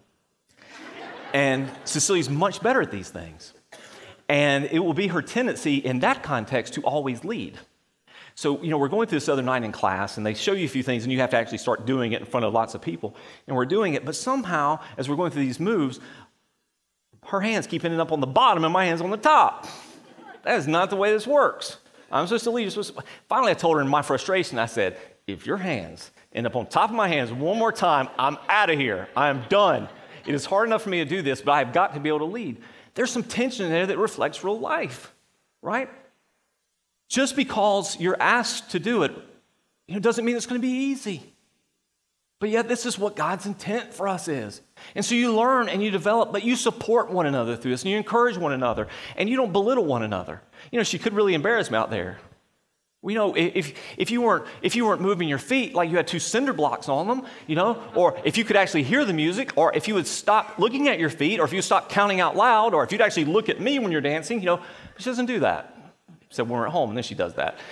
And Cecilia's much better at these things. And it will be her tendency in that context to always lead. So, you know, we're going through this other night in class, and they show you a few things, and you have to actually start doing it in front of lots of people. And we're doing it, but somehow, as we're going through these moves, her hands keep ending up on the bottom and my hands on the top. That is not the way this works. I'm supposed to lead. Supposed to... Finally, I told her in my frustration, I said, if your hands end up on top of my hands one more time, I'm out of here. I am done. It is hard enough for me to do this, but I've got to be able to lead. There's some tension in there that reflects real life, right? Just because you're asked to do it, you know, doesn't mean it's going to be easy. But yet this is what God's intent for us is. And so you learn and you develop, but you support one another through this, and you encourage one another, and you don't belittle one another. You know, she could really embarrass me out there. We know if if you weren't if you weren't moving your feet like you had two cinder blocks on them, you know, or if you could actually hear the music, or if you would stop looking at your feet, or if you would stop counting out loud, or if you'd actually look at me when you're dancing, you know, she doesn't do that. Except when we're at home, and then she does that.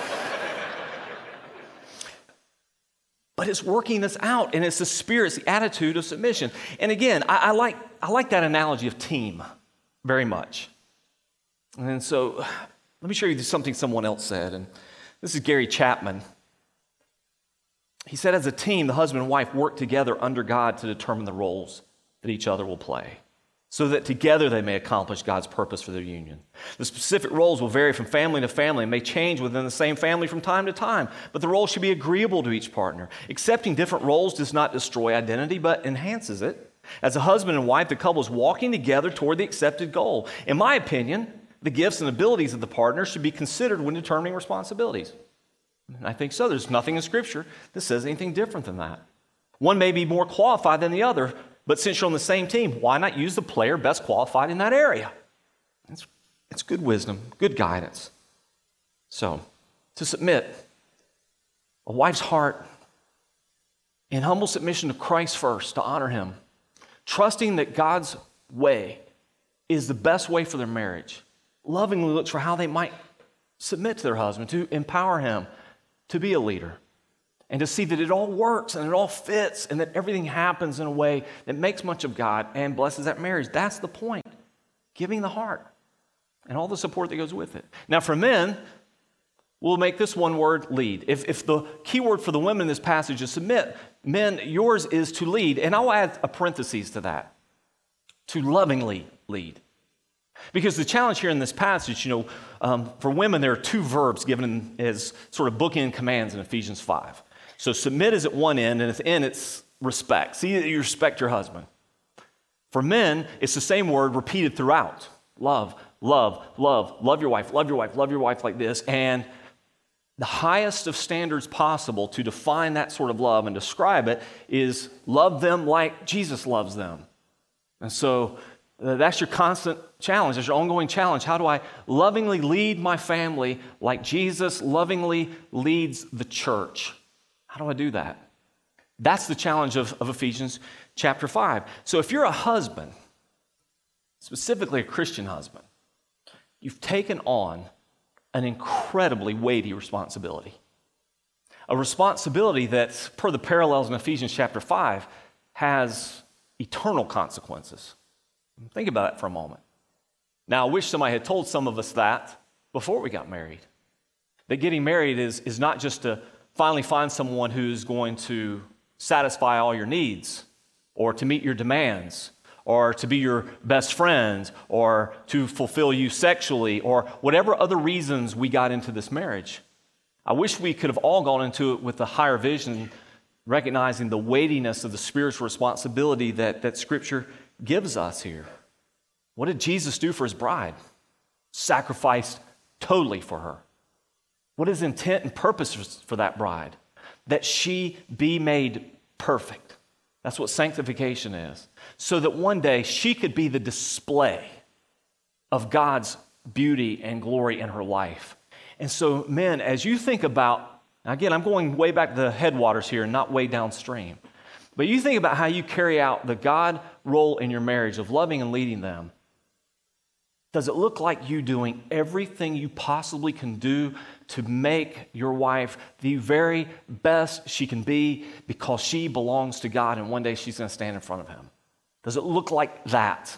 But it's working this out, and it's the spirit, it's the attitude of submission. And again, I, I like I like that analogy of team very much. And so let me show you something someone else said, and this is Gary Chapman. He said, as a team, the husband and wife work together under God to determine the roles that each other will play. so that together they may accomplish God's purpose for their union. The specific roles will vary from family to family and may change within the same family from time to time, but the roles should be agreeable to each partner. Accepting different roles does not destroy identity, but enhances it. As a husband and wife, the couple is walking together toward the accepted goal. In my opinion, the gifts and abilities of the partner should be considered when determining responsibilities. And I think so. There's nothing in Scripture that says anything different than that. One may be more qualified than the other, but since you're on the same team, why not use the player best qualified in that area? It's, it's good wisdom, good guidance. So, to submit, a wife's heart in humble submission to Christ first, to honor him, trusting that God's way is the best way for their marriage, lovingly looks for how they might submit to their husband, to empower him to be a leader, and to see that it all works and it all fits and that everything happens in a way that makes much of God and blesses that marriage. That's the point. Giving the heart and all the support that goes with it. Now for men, we'll make this one word lead. If, if the key word for the women in this passage is submit, men, yours is to lead. And I'll add a parenthesis to that. To lovingly lead. Because the challenge here in this passage, you know, um, for women, there are two verbs given as sort of bookend commands in Ephesians five. So submit is at one end, and at the end it's respect. See that you respect your husband. For men, it's the same word repeated throughout. Love, love, love, love your wife, love your wife, love your wife like this. And the highest of standards possible to define that sort of love and describe it is love them like Jesus loves them. And so uh, that's your constant challenge. That's your ongoing challenge. How do I lovingly lead my family like Jesus lovingly leads the church? How do I do that? That's the challenge of, of Ephesians chapter five. So if you're a husband, specifically a Christian husband, you've taken on an incredibly weighty responsibility. A responsibility that, per the parallels in Ephesians chapter five, has eternal consequences. Think about it for a moment. Now, I wish somebody had told some of us that before we got married. That getting married is, is not just to finally find someone who's going to satisfy all your needs, or to meet your demands, or to be your best friend, or to fulfill you sexually, or whatever other reasons we got into this marriage. I wish we could have all gone into it with a higher vision, recognizing the weightiness of the spiritual responsibility that, that Scripture gives us here. What did Jesus do for his bride? Sacrificed totally for her. What is intent and purpose for that bride? That she be made perfect. That's what sanctification is. So that one day she could be the display of God's beauty and glory in her life. And so, men, as you think about, again, I'm going way back to the headwaters here and not way downstream. But you think about how you carry out the God role in your marriage of loving and leading them. Does it look like you doing everything you possibly can do to make your wife the very best she can be because she belongs to God and one day she's going to stand in front of him? Does it look like that?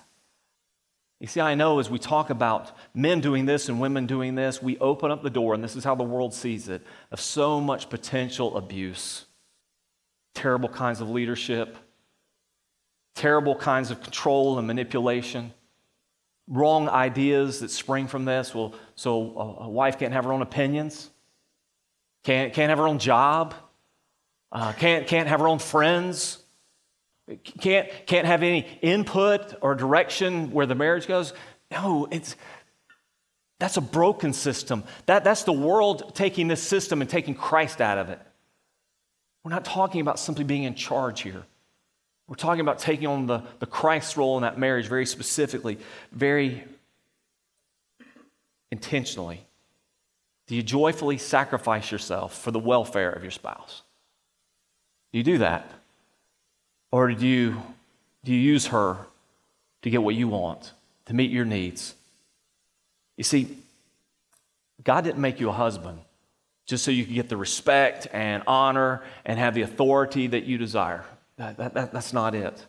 You see, I know as we talk about men doing this and women doing this, we open up the door, and this is how the world sees it, of so much potential abuse, terrible kinds of leadership, terrible kinds of control and manipulation, wrong ideas that spring from this. Well, so a wife can't have her own opinions, can't, can't have her own job, uh, can't, can't have her own friends, can't, can't have any input or direction where the marriage goes. No, it's that's a broken system. That, that's the world taking this system and taking Christ out of it. We're not talking about simply being in charge here. We're talking about taking on the, the Christ role in that marriage very specifically, very intentionally. Do you joyfully sacrifice yourself for the welfare of your spouse? Do you do that? Or do you, do you use her to get what you want, to meet your needs? You see, God didn't make you a husband just so you could get the respect and honor and have the authority that you desire. That, that, that, that's not it.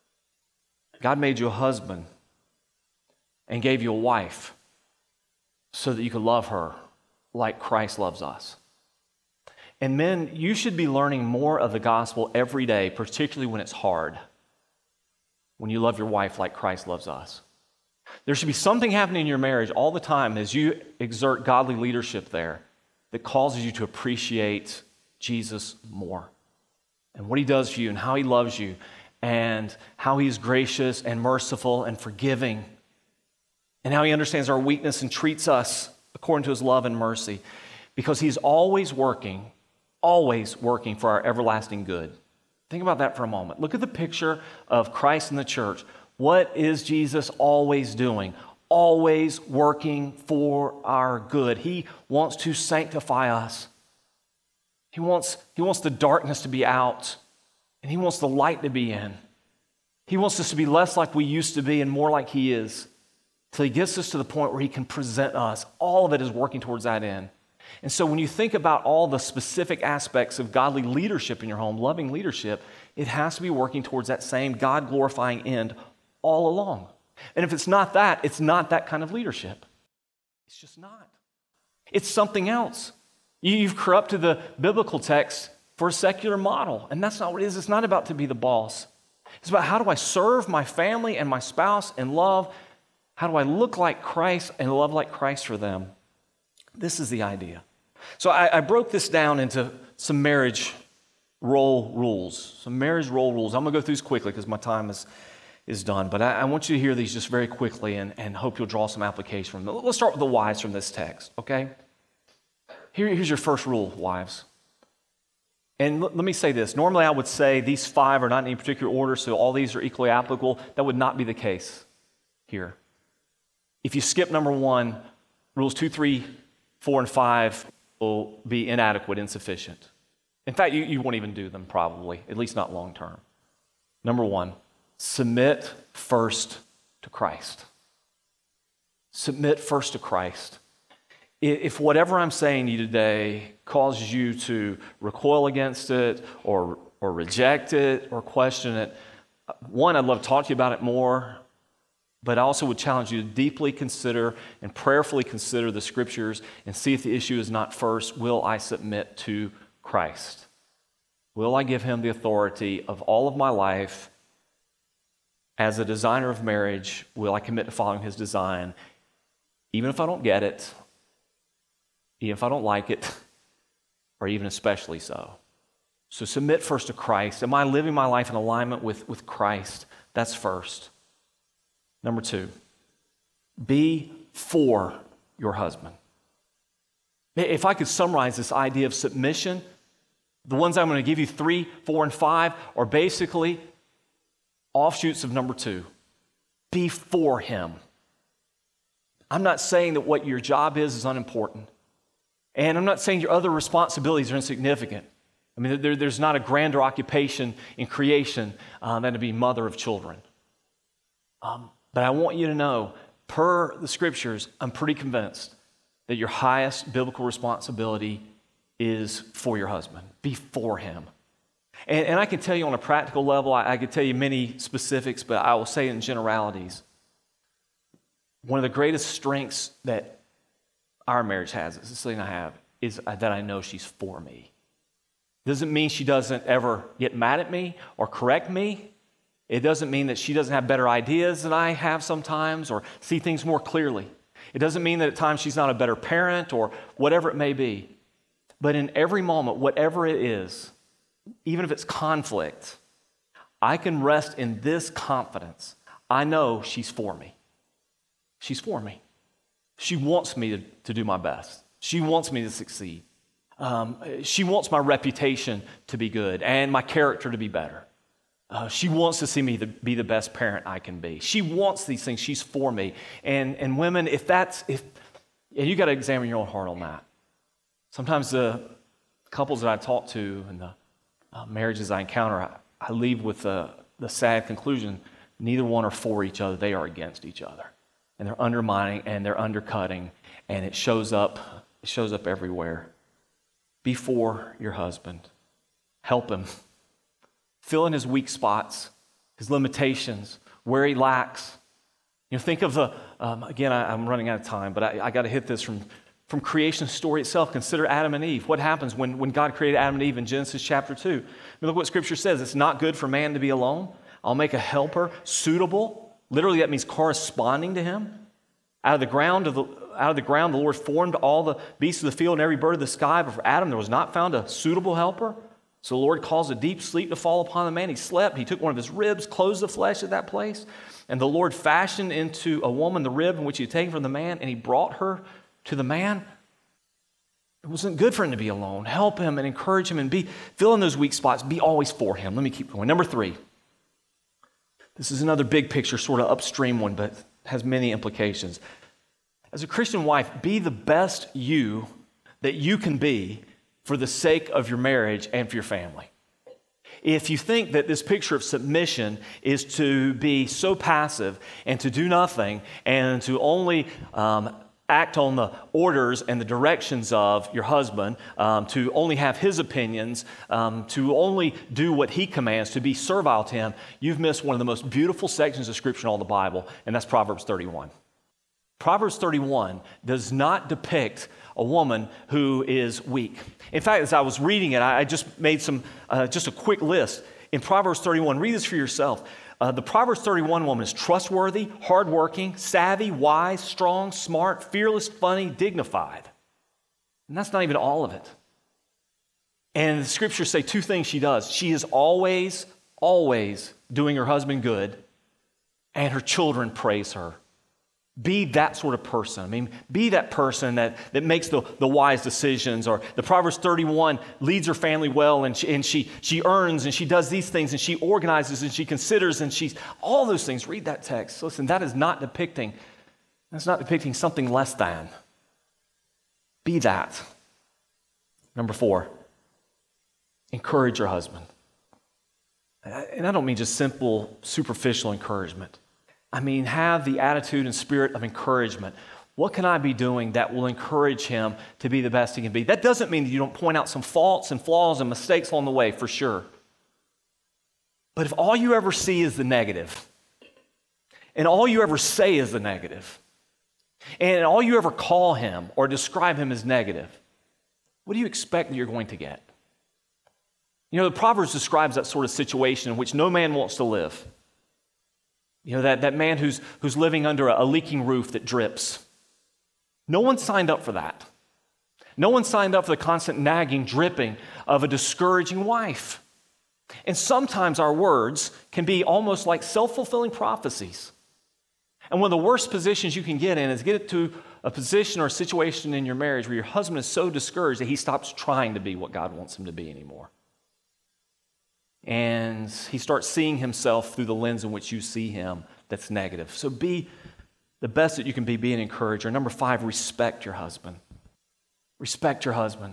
God made you a husband and gave you a wife so that you could love her like Christ loves us. And men, you should be learning more of the gospel every day, particularly when it's hard. when you love your wife like Christ loves us. There should be something happening in your marriage all the time as you exert godly leadership there that causes you to appreciate Jesus more and what he does for you and how he loves you and how he's gracious and merciful and forgiving and how he understands our weakness and treats us according to his love and mercy, because he's always working, always working for our everlasting good. Think about that for a moment. Look at the picture of Christ in the church. What is Jesus always doing? Always working for our good. He wants to sanctify us. He wants, he wants the darkness to be out, and he wants the light to be in. He wants us to be less like we used to be and more like he is, till he gets us to the point where he can present us. All of it is working towards that end. And so when you think about all the specific aspects of godly leadership in your home, loving leadership, it has to be working towards that same God-glorifying end all along. And if it's not that, it's not that kind of leadership. It's just not. It's something else. You've corrupted the biblical text for a secular model, and that's not what it is. It's not about to be the boss. It's about how do I serve my family and my spouse in love? How do I look like Christ and love like Christ for them? This is the idea. So I, I broke this down into some marriage role rules, some marriage role rules. I'm going to go through these quickly because my time is is done. But I, I want you to hear these just very quickly and, and hope you'll draw some application from them. Let's start with the wives from this text, okay? Here, here's your first rule, wives. And l- let me say this. Normally I would say these five are not in any particular order, so all these are equally applicable. That would not be the case here. If you skip number one, rules two, three, four, and five will be inadequate, insufficient. In fact, you, you won't even do them probably, at least not long term. Number one, submit first to Christ. Submit first to Christ. If whatever I'm saying to you today causes you to recoil against it or, or reject it or question it, one, I'd love to talk to you about it more, but I also would challenge you to deeply consider and prayerfully consider the scriptures and see if the issue is not first, will I submit to Christ? Will I give him the authority of all of my life? As a designer of marriage, will I commit to following his design, even if I don't get it, even if I don't like it, or even especially so? So submit first to Christ. Am I living my life in alignment with, with Christ? That's first. Number two, be for your husband. If I could summarize this idea of submission, the ones I'm going to give you, three, four, and five, are basically offshoots of number two. Be for him. I'm not saying that what your job is is unimportant. And I'm not saying your other responsibilities are insignificant. I mean, there, there's not a grander occupation in creation uh, than to be mother of children. Um, but I want you to know, per the scriptures, I'm pretty convinced that your highest biblical responsibility is for your husband. Be for him. And, and I can tell you on a practical level, I, I could tell you many specifics, but I will say it in generalities. One of the greatest strengths that our marriage has, Cecilia and I have, is that I know she's for me. Doesn't mean she doesn't ever get mad at me or correct me. It doesn't mean that she doesn't have better ideas than I have sometimes or see things more clearly. It doesn't mean that at times she's not a better parent or whatever it may be. But in every moment, whatever it is, even if it's conflict, I can rest in this confidence. I know she's for me. She's for me. She wants me to, to do my best. She wants me to succeed. Um, she wants my reputation to be good and my character to be better. Uh, she wants to see me to be the best parent I can be. She wants these things. She's for me. And and women, if that's, if and you got to examine your own heart on that. Sometimes the couples that I talk to and the uh, marriages I encounter, I, I leave with the, the sad conclusion, neither one are for each other. They are against each other. And they're undermining and they're undercutting, and it shows up, it shows up everywhere. Be for your husband. Help him. Fill in his weak spots, his limitations, where he lacks. You know, think of the, um, again, I, I'm running out of time, but I, I got to hit this from, from creation story itself. Consider Adam and Eve. What happens when, when God created Adam and Eve in Genesis chapter two? I mean, look what Scripture says. It's not good for man to be alone. I'll make a helper suitable. Literally, that means corresponding to him. Out of the ground of the out of the ground, the Lord formed all the beasts of the field and every bird of the sky. But for Adam, there was not found a suitable helper. So the Lord caused a deep sleep to fall upon the man. He slept. He took one of his ribs, closed the flesh at that place. And the Lord fashioned into a woman the rib in which he had taken from the man, and he brought her to the man. It wasn't good for him to be alone. Help him and encourage him and be fill in those weak spots. Be always for him. Let me keep going. Number three. This is another big picture, sort of upstream one, but has many implications. As a Christian wife, be the best you that you can be for the sake of your marriage and for your family. If you think that this picture of submission is to be so passive and to do nothing and to only um, act on the orders and the directions of your husband, um, to only have his opinions, um, to only do what he commands, to be servile to him, you've missed one of the most beautiful sections of Scripture in all the Bible, and that's Proverbs thirty-one. Proverbs thirty-one does not depict a woman who is weak. In fact, as I was reading it, I just made some, uh, just a quick list. In Proverbs thirty-one, read this for yourself. Uh, the Proverbs thirty-one woman is trustworthy, hardworking, savvy, wise, strong, smart, fearless, funny, dignified. And that's not even all of it. And the scriptures say two things she does. She is always, always doing her husband good, and her children praise her. Be that sort of person. I mean, be that person that, that makes the, the wise decisions. Or the Proverbs thirty-one leads her family well, and she, and she she earns and she does these things and she organizes and she considers and she's all those things. Read that text. Listen, that is not depicting, that's not depicting something less than. Be that. Number four, encourage your husband. And I don't mean just simple, superficial encouragement. I mean, have the attitude and spirit of encouragement. What can I be doing that will encourage him to be the best he can be? That doesn't mean that you don't point out some faults and flaws and mistakes along the way, for sure. But if all you ever see is the negative, and all you ever say is the negative, and all you ever call him or describe him as negative, what do you expect that you're going to get? You know, the Proverbs describes that sort of situation in which no man wants to live. You know, that, that man who's, who's living under a, a leaking roof that drips. No one signed up for that. No one signed up for the constant nagging, dripping of a discouraging wife. And sometimes our words can be almost like self-fulfilling prophecies. And one of the worst positions you can get in is get it to a position or a situation in your marriage where your husband is so discouraged that he stops trying to be what God wants him to be anymore. And he starts seeing himself through the lens in which you see him that's negative. So be the best that you can be, be an encourager. Number five, respect your husband. Respect your husband.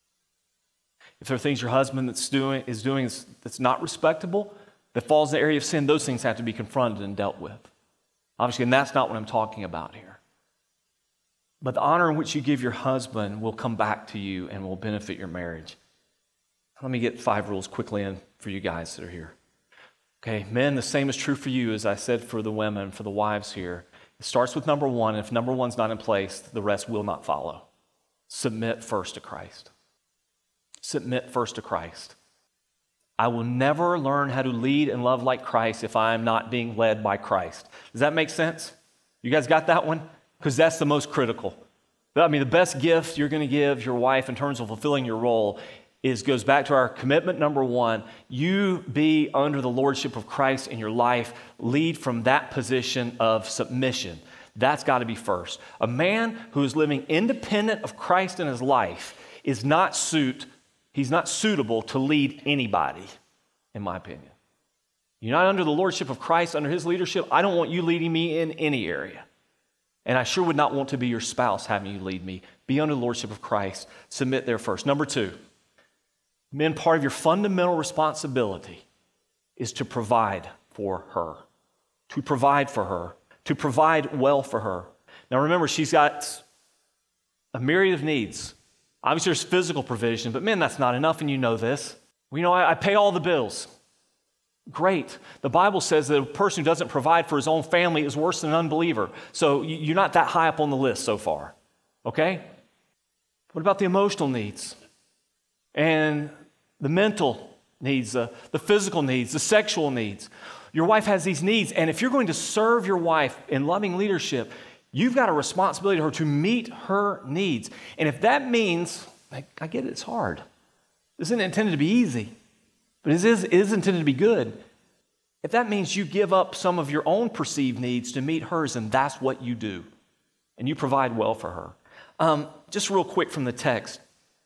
If there are things your husband that's doing, is doing that's not respectable, that falls in the area of sin, those things have to be confronted and dealt with. Obviously, and that's not what I'm talking about here. But the honor in which you give your husband will come back to you and will benefit your marriage. Let me get five rules quickly in for you guys that are here. Okay, men, the same is true for you as I said for the women, for the wives here. It starts with number one, and if number one's not in place, the rest will not follow. Submit first to Christ. Submit first to Christ. I will never learn how to lead and love like Christ if I am not being led by Christ. Does that make sense? You guys got that one? Because that's the most critical. I mean, the best gift you're going to give your wife in terms of fulfilling your role is goes back to our commitment number one. You be under the lordship of Christ in your life. Lead from that position of submission. That's got to be first. A man who is living independent of Christ in his life is not suit, he's not suitable to lead anybody, in my opinion. You're not under the lordship of Christ, under his leadership. I don't want you leading me in any area. And I sure would not want to be your spouse having you lead me. Be under the lordship of Christ. Submit there first. Number two. Men, part of your fundamental responsibility is to provide for her, to provide for her, to provide well for her. Now remember, she's got a myriad of needs. Obviously, there's physical provision, but men, that's not enough, and you know this. Well, you know, I, I pay all the bills. Great. The Bible says that a person who doesn't provide for his own family is worse than an unbeliever. So you're not that high up on the list so far, okay? What about the emotional needs? And the mental needs, uh, the physical needs, the sexual needs. Your wife has these needs, and if you're going to serve your wife in loving leadership, you've got a responsibility to her to meet her needs. And if that means, I, I get it, it's hard. This isn't intended to be easy, but it is, it is intended to be good. If that means you give up some of your own perceived needs to meet hers, and that's what you do, and you provide well for her. Um, just real quick from the text,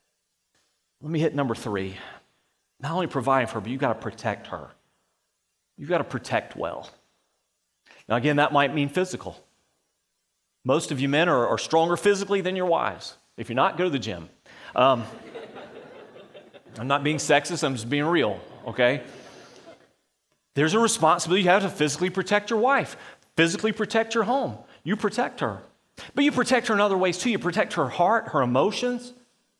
let me hit number three. Not only provide for her, but you've got to protect her. You've got to protect well. Now again, that might mean physical. Most of you men are, are stronger physically than your wives. If you're not, go to the gym. Um, I'm not being sexist, I'm just being real, okay? There's a responsibility you have to physically protect your wife, physically protect your home. You protect her. But you protect her in other ways too. You protect her heart, her emotions.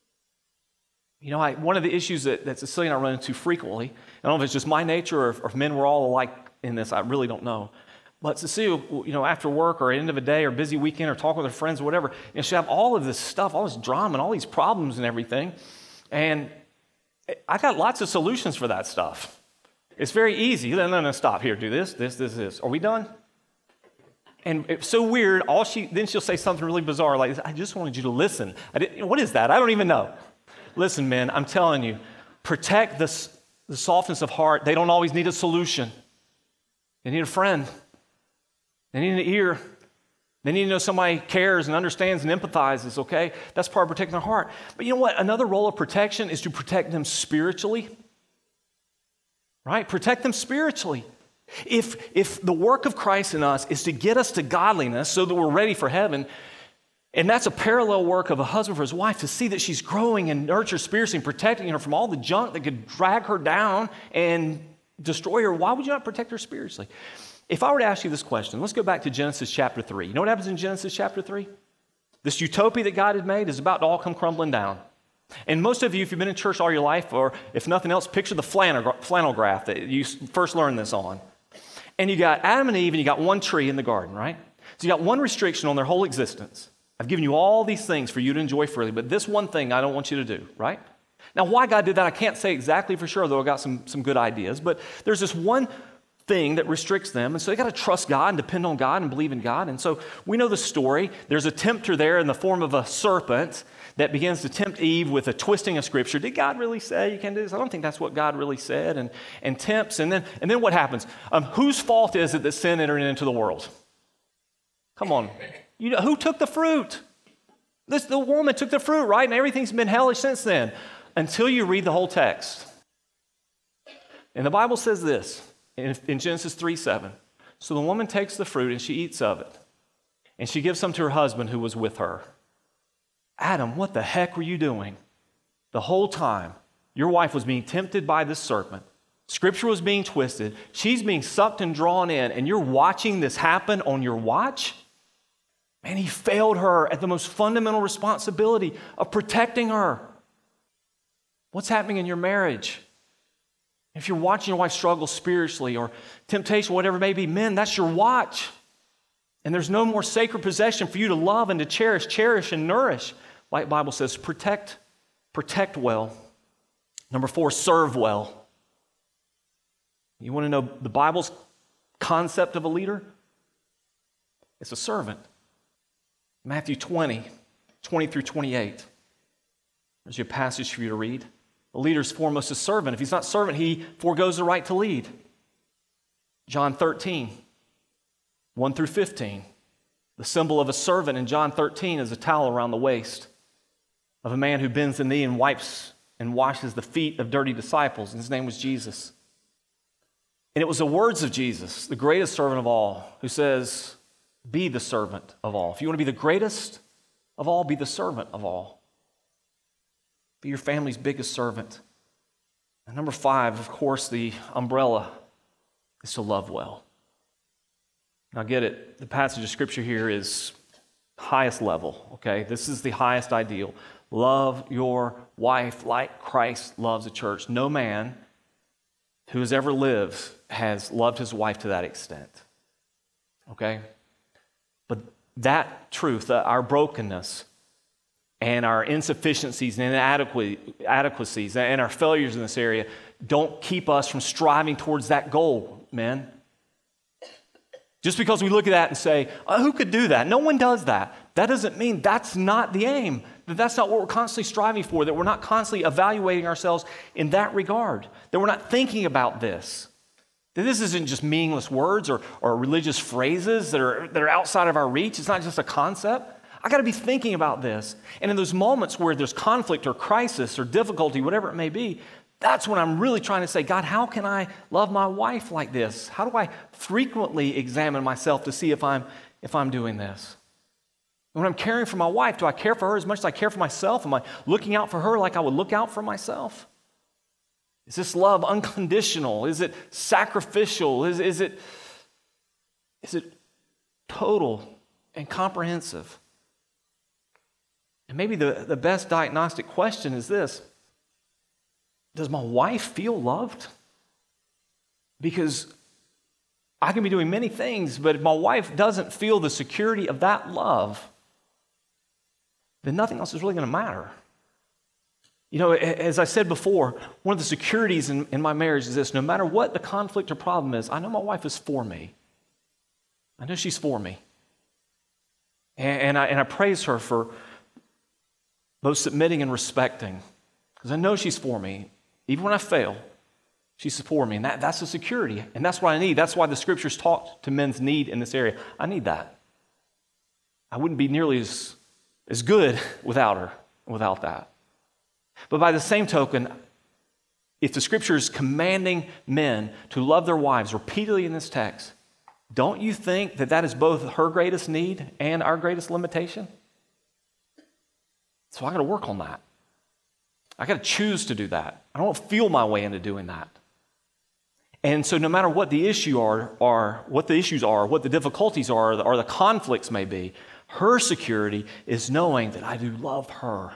You know, I, one of the issues that, that Cecilia and I run into frequently, I don't know if it's just my nature or if, or if men were all alike in this, I really don't know. But Cecilia, you know, after work or at the end of a day or busy weekend or talk with her friends or whatever, you know, she'll have all of this stuff, all this drama and all these problems and everything. And I got lots of solutions for that stuff. It's very easy. No, no, no, stop. Here, do this, this, this, this. Are we done? And it's so weird. All she then she'll say something really bizarre like, I just wanted you to listen. I didn't, what is that? I don't even know. Listen, men, I'm telling you, protect this, the softness of heart. They don't always need a solution. They need a friend. They need an ear. They need to know somebody cares and understands and empathizes, okay? That's part of protecting their heart. But you know what? Another role of protection is to protect them spiritually. Right? Protect them spiritually. If, if the work of Christ in us is to get us to godliness so that we're ready for heaven, and that's a parallel work of a husband for his wife, to see that she's growing and nurtured spiritually and protecting her from all the junk that could drag her down and destroy her, why would you not protect her spiritually? If I were to ask you this question, let's go back to Genesis chapter three. You know what happens in Genesis chapter three? This utopia that God had made is about to all come crumbling down. And most of you, if you've been in church all your life, or if nothing else, picture the flannel, flannel graph that you first learned this on. And you got Adam and Eve, and you got one tree in the garden, right? So you got one restriction on their whole existence. I've given you all these things for you to enjoy freely, but this one thing I don't want you to do, right? Now, why God did that, I can't say exactly for sure, though I got some, some good ideas, but there's this one thing that restricts them, and so they got to trust God and depend on God and believe in God. And so we know the story. There's a tempter there in the form of a serpent that begins to tempt Eve with a twisting of Scripture. Did God really say you can do this? I don't think that's what God really said, and, and tempts. And then, and then what happens? Um, whose fault is it that sin entered into the world? Come on. You know, who took the fruit? This, the woman took the fruit, right? And everything's been hellish since then, until you read the whole text. And the Bible says this in, in Genesis three seven. So the woman takes the fruit and she eats of it, and she gives some to her husband who was with her. Adam, what the heck were you doing? The whole time, your wife was being tempted by this serpent. Scripture was being twisted. She's being sucked and drawn in, and you're watching this happen on your watch? Man, he failed her at the most fundamental responsibility of protecting her. What's happening in your marriage? If you're watching your wife struggle spiritually or temptation, whatever it may be, men, that's your watch. And there's no more sacred possession for you to love and to cherish, cherish and nourish. Like the Bible says, protect, protect well. Number four, serve well. You want to know the Bible's concept of a leader? It's a servant. Matthew twenty, twenty through twenty-eight. There's your passage for you to read. The leader's foremost a servant. If he's not servant, he forgoes the right to lead. John thirteen, one through fifteen. The symbol of a servant in John thirteen is a towel around the waist of a man who bends the knee and wipes and washes the feet of dirty disciples. And his name was Jesus. And it was the words of Jesus, the greatest servant of all, who says, be the servant of all. If you want to be the greatest of all, be the servant of all. Be your family's biggest servant. And number five, of course, the umbrella is to love well. Now get it, the passage of Scripture here is highest level, okay? This is the highest ideal. Love your wife like Christ loves the church. No man who has ever lived has loved his wife to that extent, okay? But that truth, uh, our brokenness and our insufficiencies and inadequacies and our failures in this area don't keep us from striving towards that goal, men. Just because we look at that and say, oh, who could do that? No one does that. That doesn't mean that's not the aim, that that's not what we're constantly striving for, that we're not constantly evaluating ourselves in that regard, that we're not thinking about this, that this isn't just meaningless words or, or religious phrases that are, that are outside of our reach. It's not just a concept. I got to be thinking about this. And in those moments where there's conflict or crisis or difficulty, whatever it may be, that's when I'm really trying to say, God, how can I love my wife like this? How do I frequently examine myself to see if I'm if I'm doing this? And when I'm caring for my wife, do I care for her as much as I care for myself? Am I looking out for her like I would look out for myself? Is this love unconditional? Is it sacrificial? Is, is it is it total and comprehensive? And maybe the, the best diagnostic question is this. Does my wife feel loved? Because I can be doing many things, but if my wife doesn't feel the security of that love, then nothing else is really going to matter. You know, as I said before, one of the securities in, in my marriage is this: no matter what the conflict or problem is, I know my wife is for me. I know she's for me. And, and, I, and I praise her for both submitting and respecting, because I know she's for me. Even when I fail, she's for me, and that, that's a security, and that's what I need. That's why the scriptures talk to men's need in this area. I need that. I wouldn't be nearly as, as good without her, without that. But by the same token, if the scripture is commanding men to love their wives repeatedly in this text, don't you think that that is both her greatest need and our greatest limitation? So I got to work on that. I got to choose to do that. I don't feel my way into doing that. And so no matter what the issue are, are what the issues are, what the difficulties are, or the conflicts may be, her security is knowing that I do love her.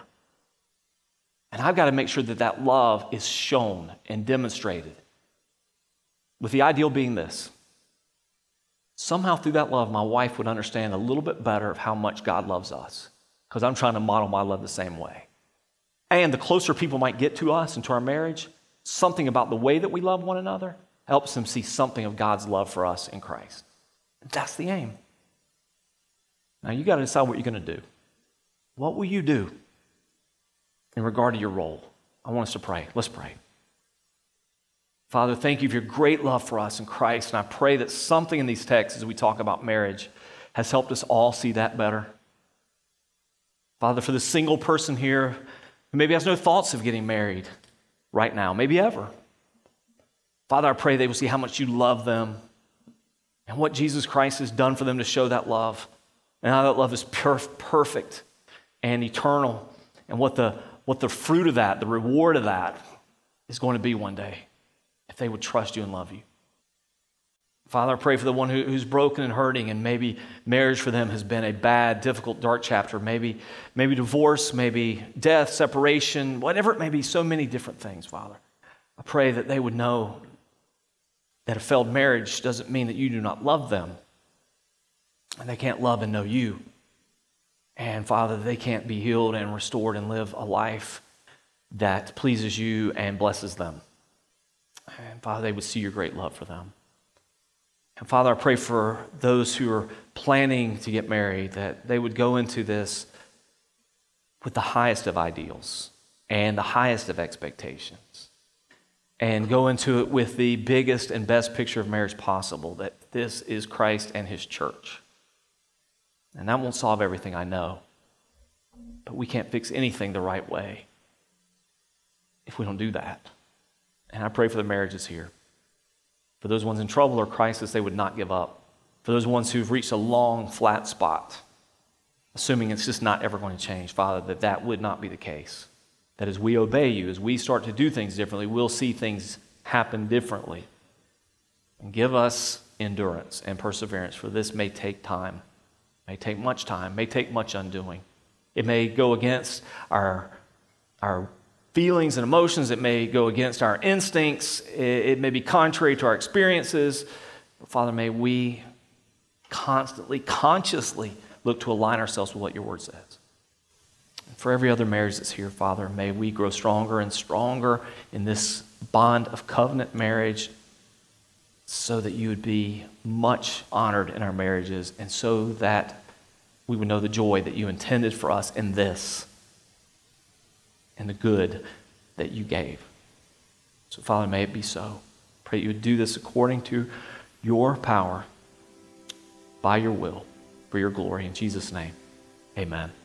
And I've got to make sure that that love is shown and demonstrated. With the ideal being this: somehow through that love, my wife would understand a little bit better of how much God loves us, because I'm trying to model my love the same way. And the closer people might get to us and to our marriage, something about the way that we love one another helps them see something of God's love for us in Christ. That's the aim. Now you got to decide what you're going to do. What will you do in regard to your role? I want us to pray. Let's pray. Father, thank you for your great love for us in Christ, and I pray that something in these texts as we talk about marriage has helped us all see that better. Father, for the single person here who maybe has no thoughts of getting married right now, maybe ever, Father, I pray they will see how much you love them and what Jesus Christ has done for them to show that love, and how that love is pure, perfect and eternal, and what the, what the fruit of that, the reward of that is going to be one day if they would trust you and love you. Father, I pray for the one who, who's broken and hurting, and maybe marriage for them has been a bad, difficult, dark chapter. Maybe, maybe divorce, maybe death, separation, whatever it may be, so many different things, Father. I pray that they would know that a failed marriage doesn't mean that you do not love them, and they can't love and know you. And Father, they can't be healed and restored and live a life that pleases you and blesses them. And Father, they would see your great love for them. And Father, I pray for those who are planning to get married, that they would go into this with the highest of ideals and the highest of expectations, and go into it with the biggest and best picture of marriage possible, that this is Christ and his church. And that won't solve everything, I know, but we can't fix anything the right way if we don't do that. And I pray for the marriages here. For those ones in trouble or crisis, they would not give up. For those ones who've reached a long, flat spot, assuming it's just not ever going to change, Father, that that would not be the case. That as we obey you, as we start to do things differently, we'll see things happen differently. And give us endurance and perseverance, for this may take time, may take much time, may take much undoing. It may go against our, our feelings and emotions. It may go against our instincts. It, it may be contrary to our experiences. But Father, may we constantly, consciously look to align ourselves with what your word says. And for every other marriage that's here, Father, may we grow stronger and stronger in this bond of covenant marriage so that you would be much honored in our marriages, and so that we would know the joy that you intended for us in this and the good that you gave. So, Father, may it be so. Pray you would do this according to your power, by your will, for your glory. In Jesus' name, amen.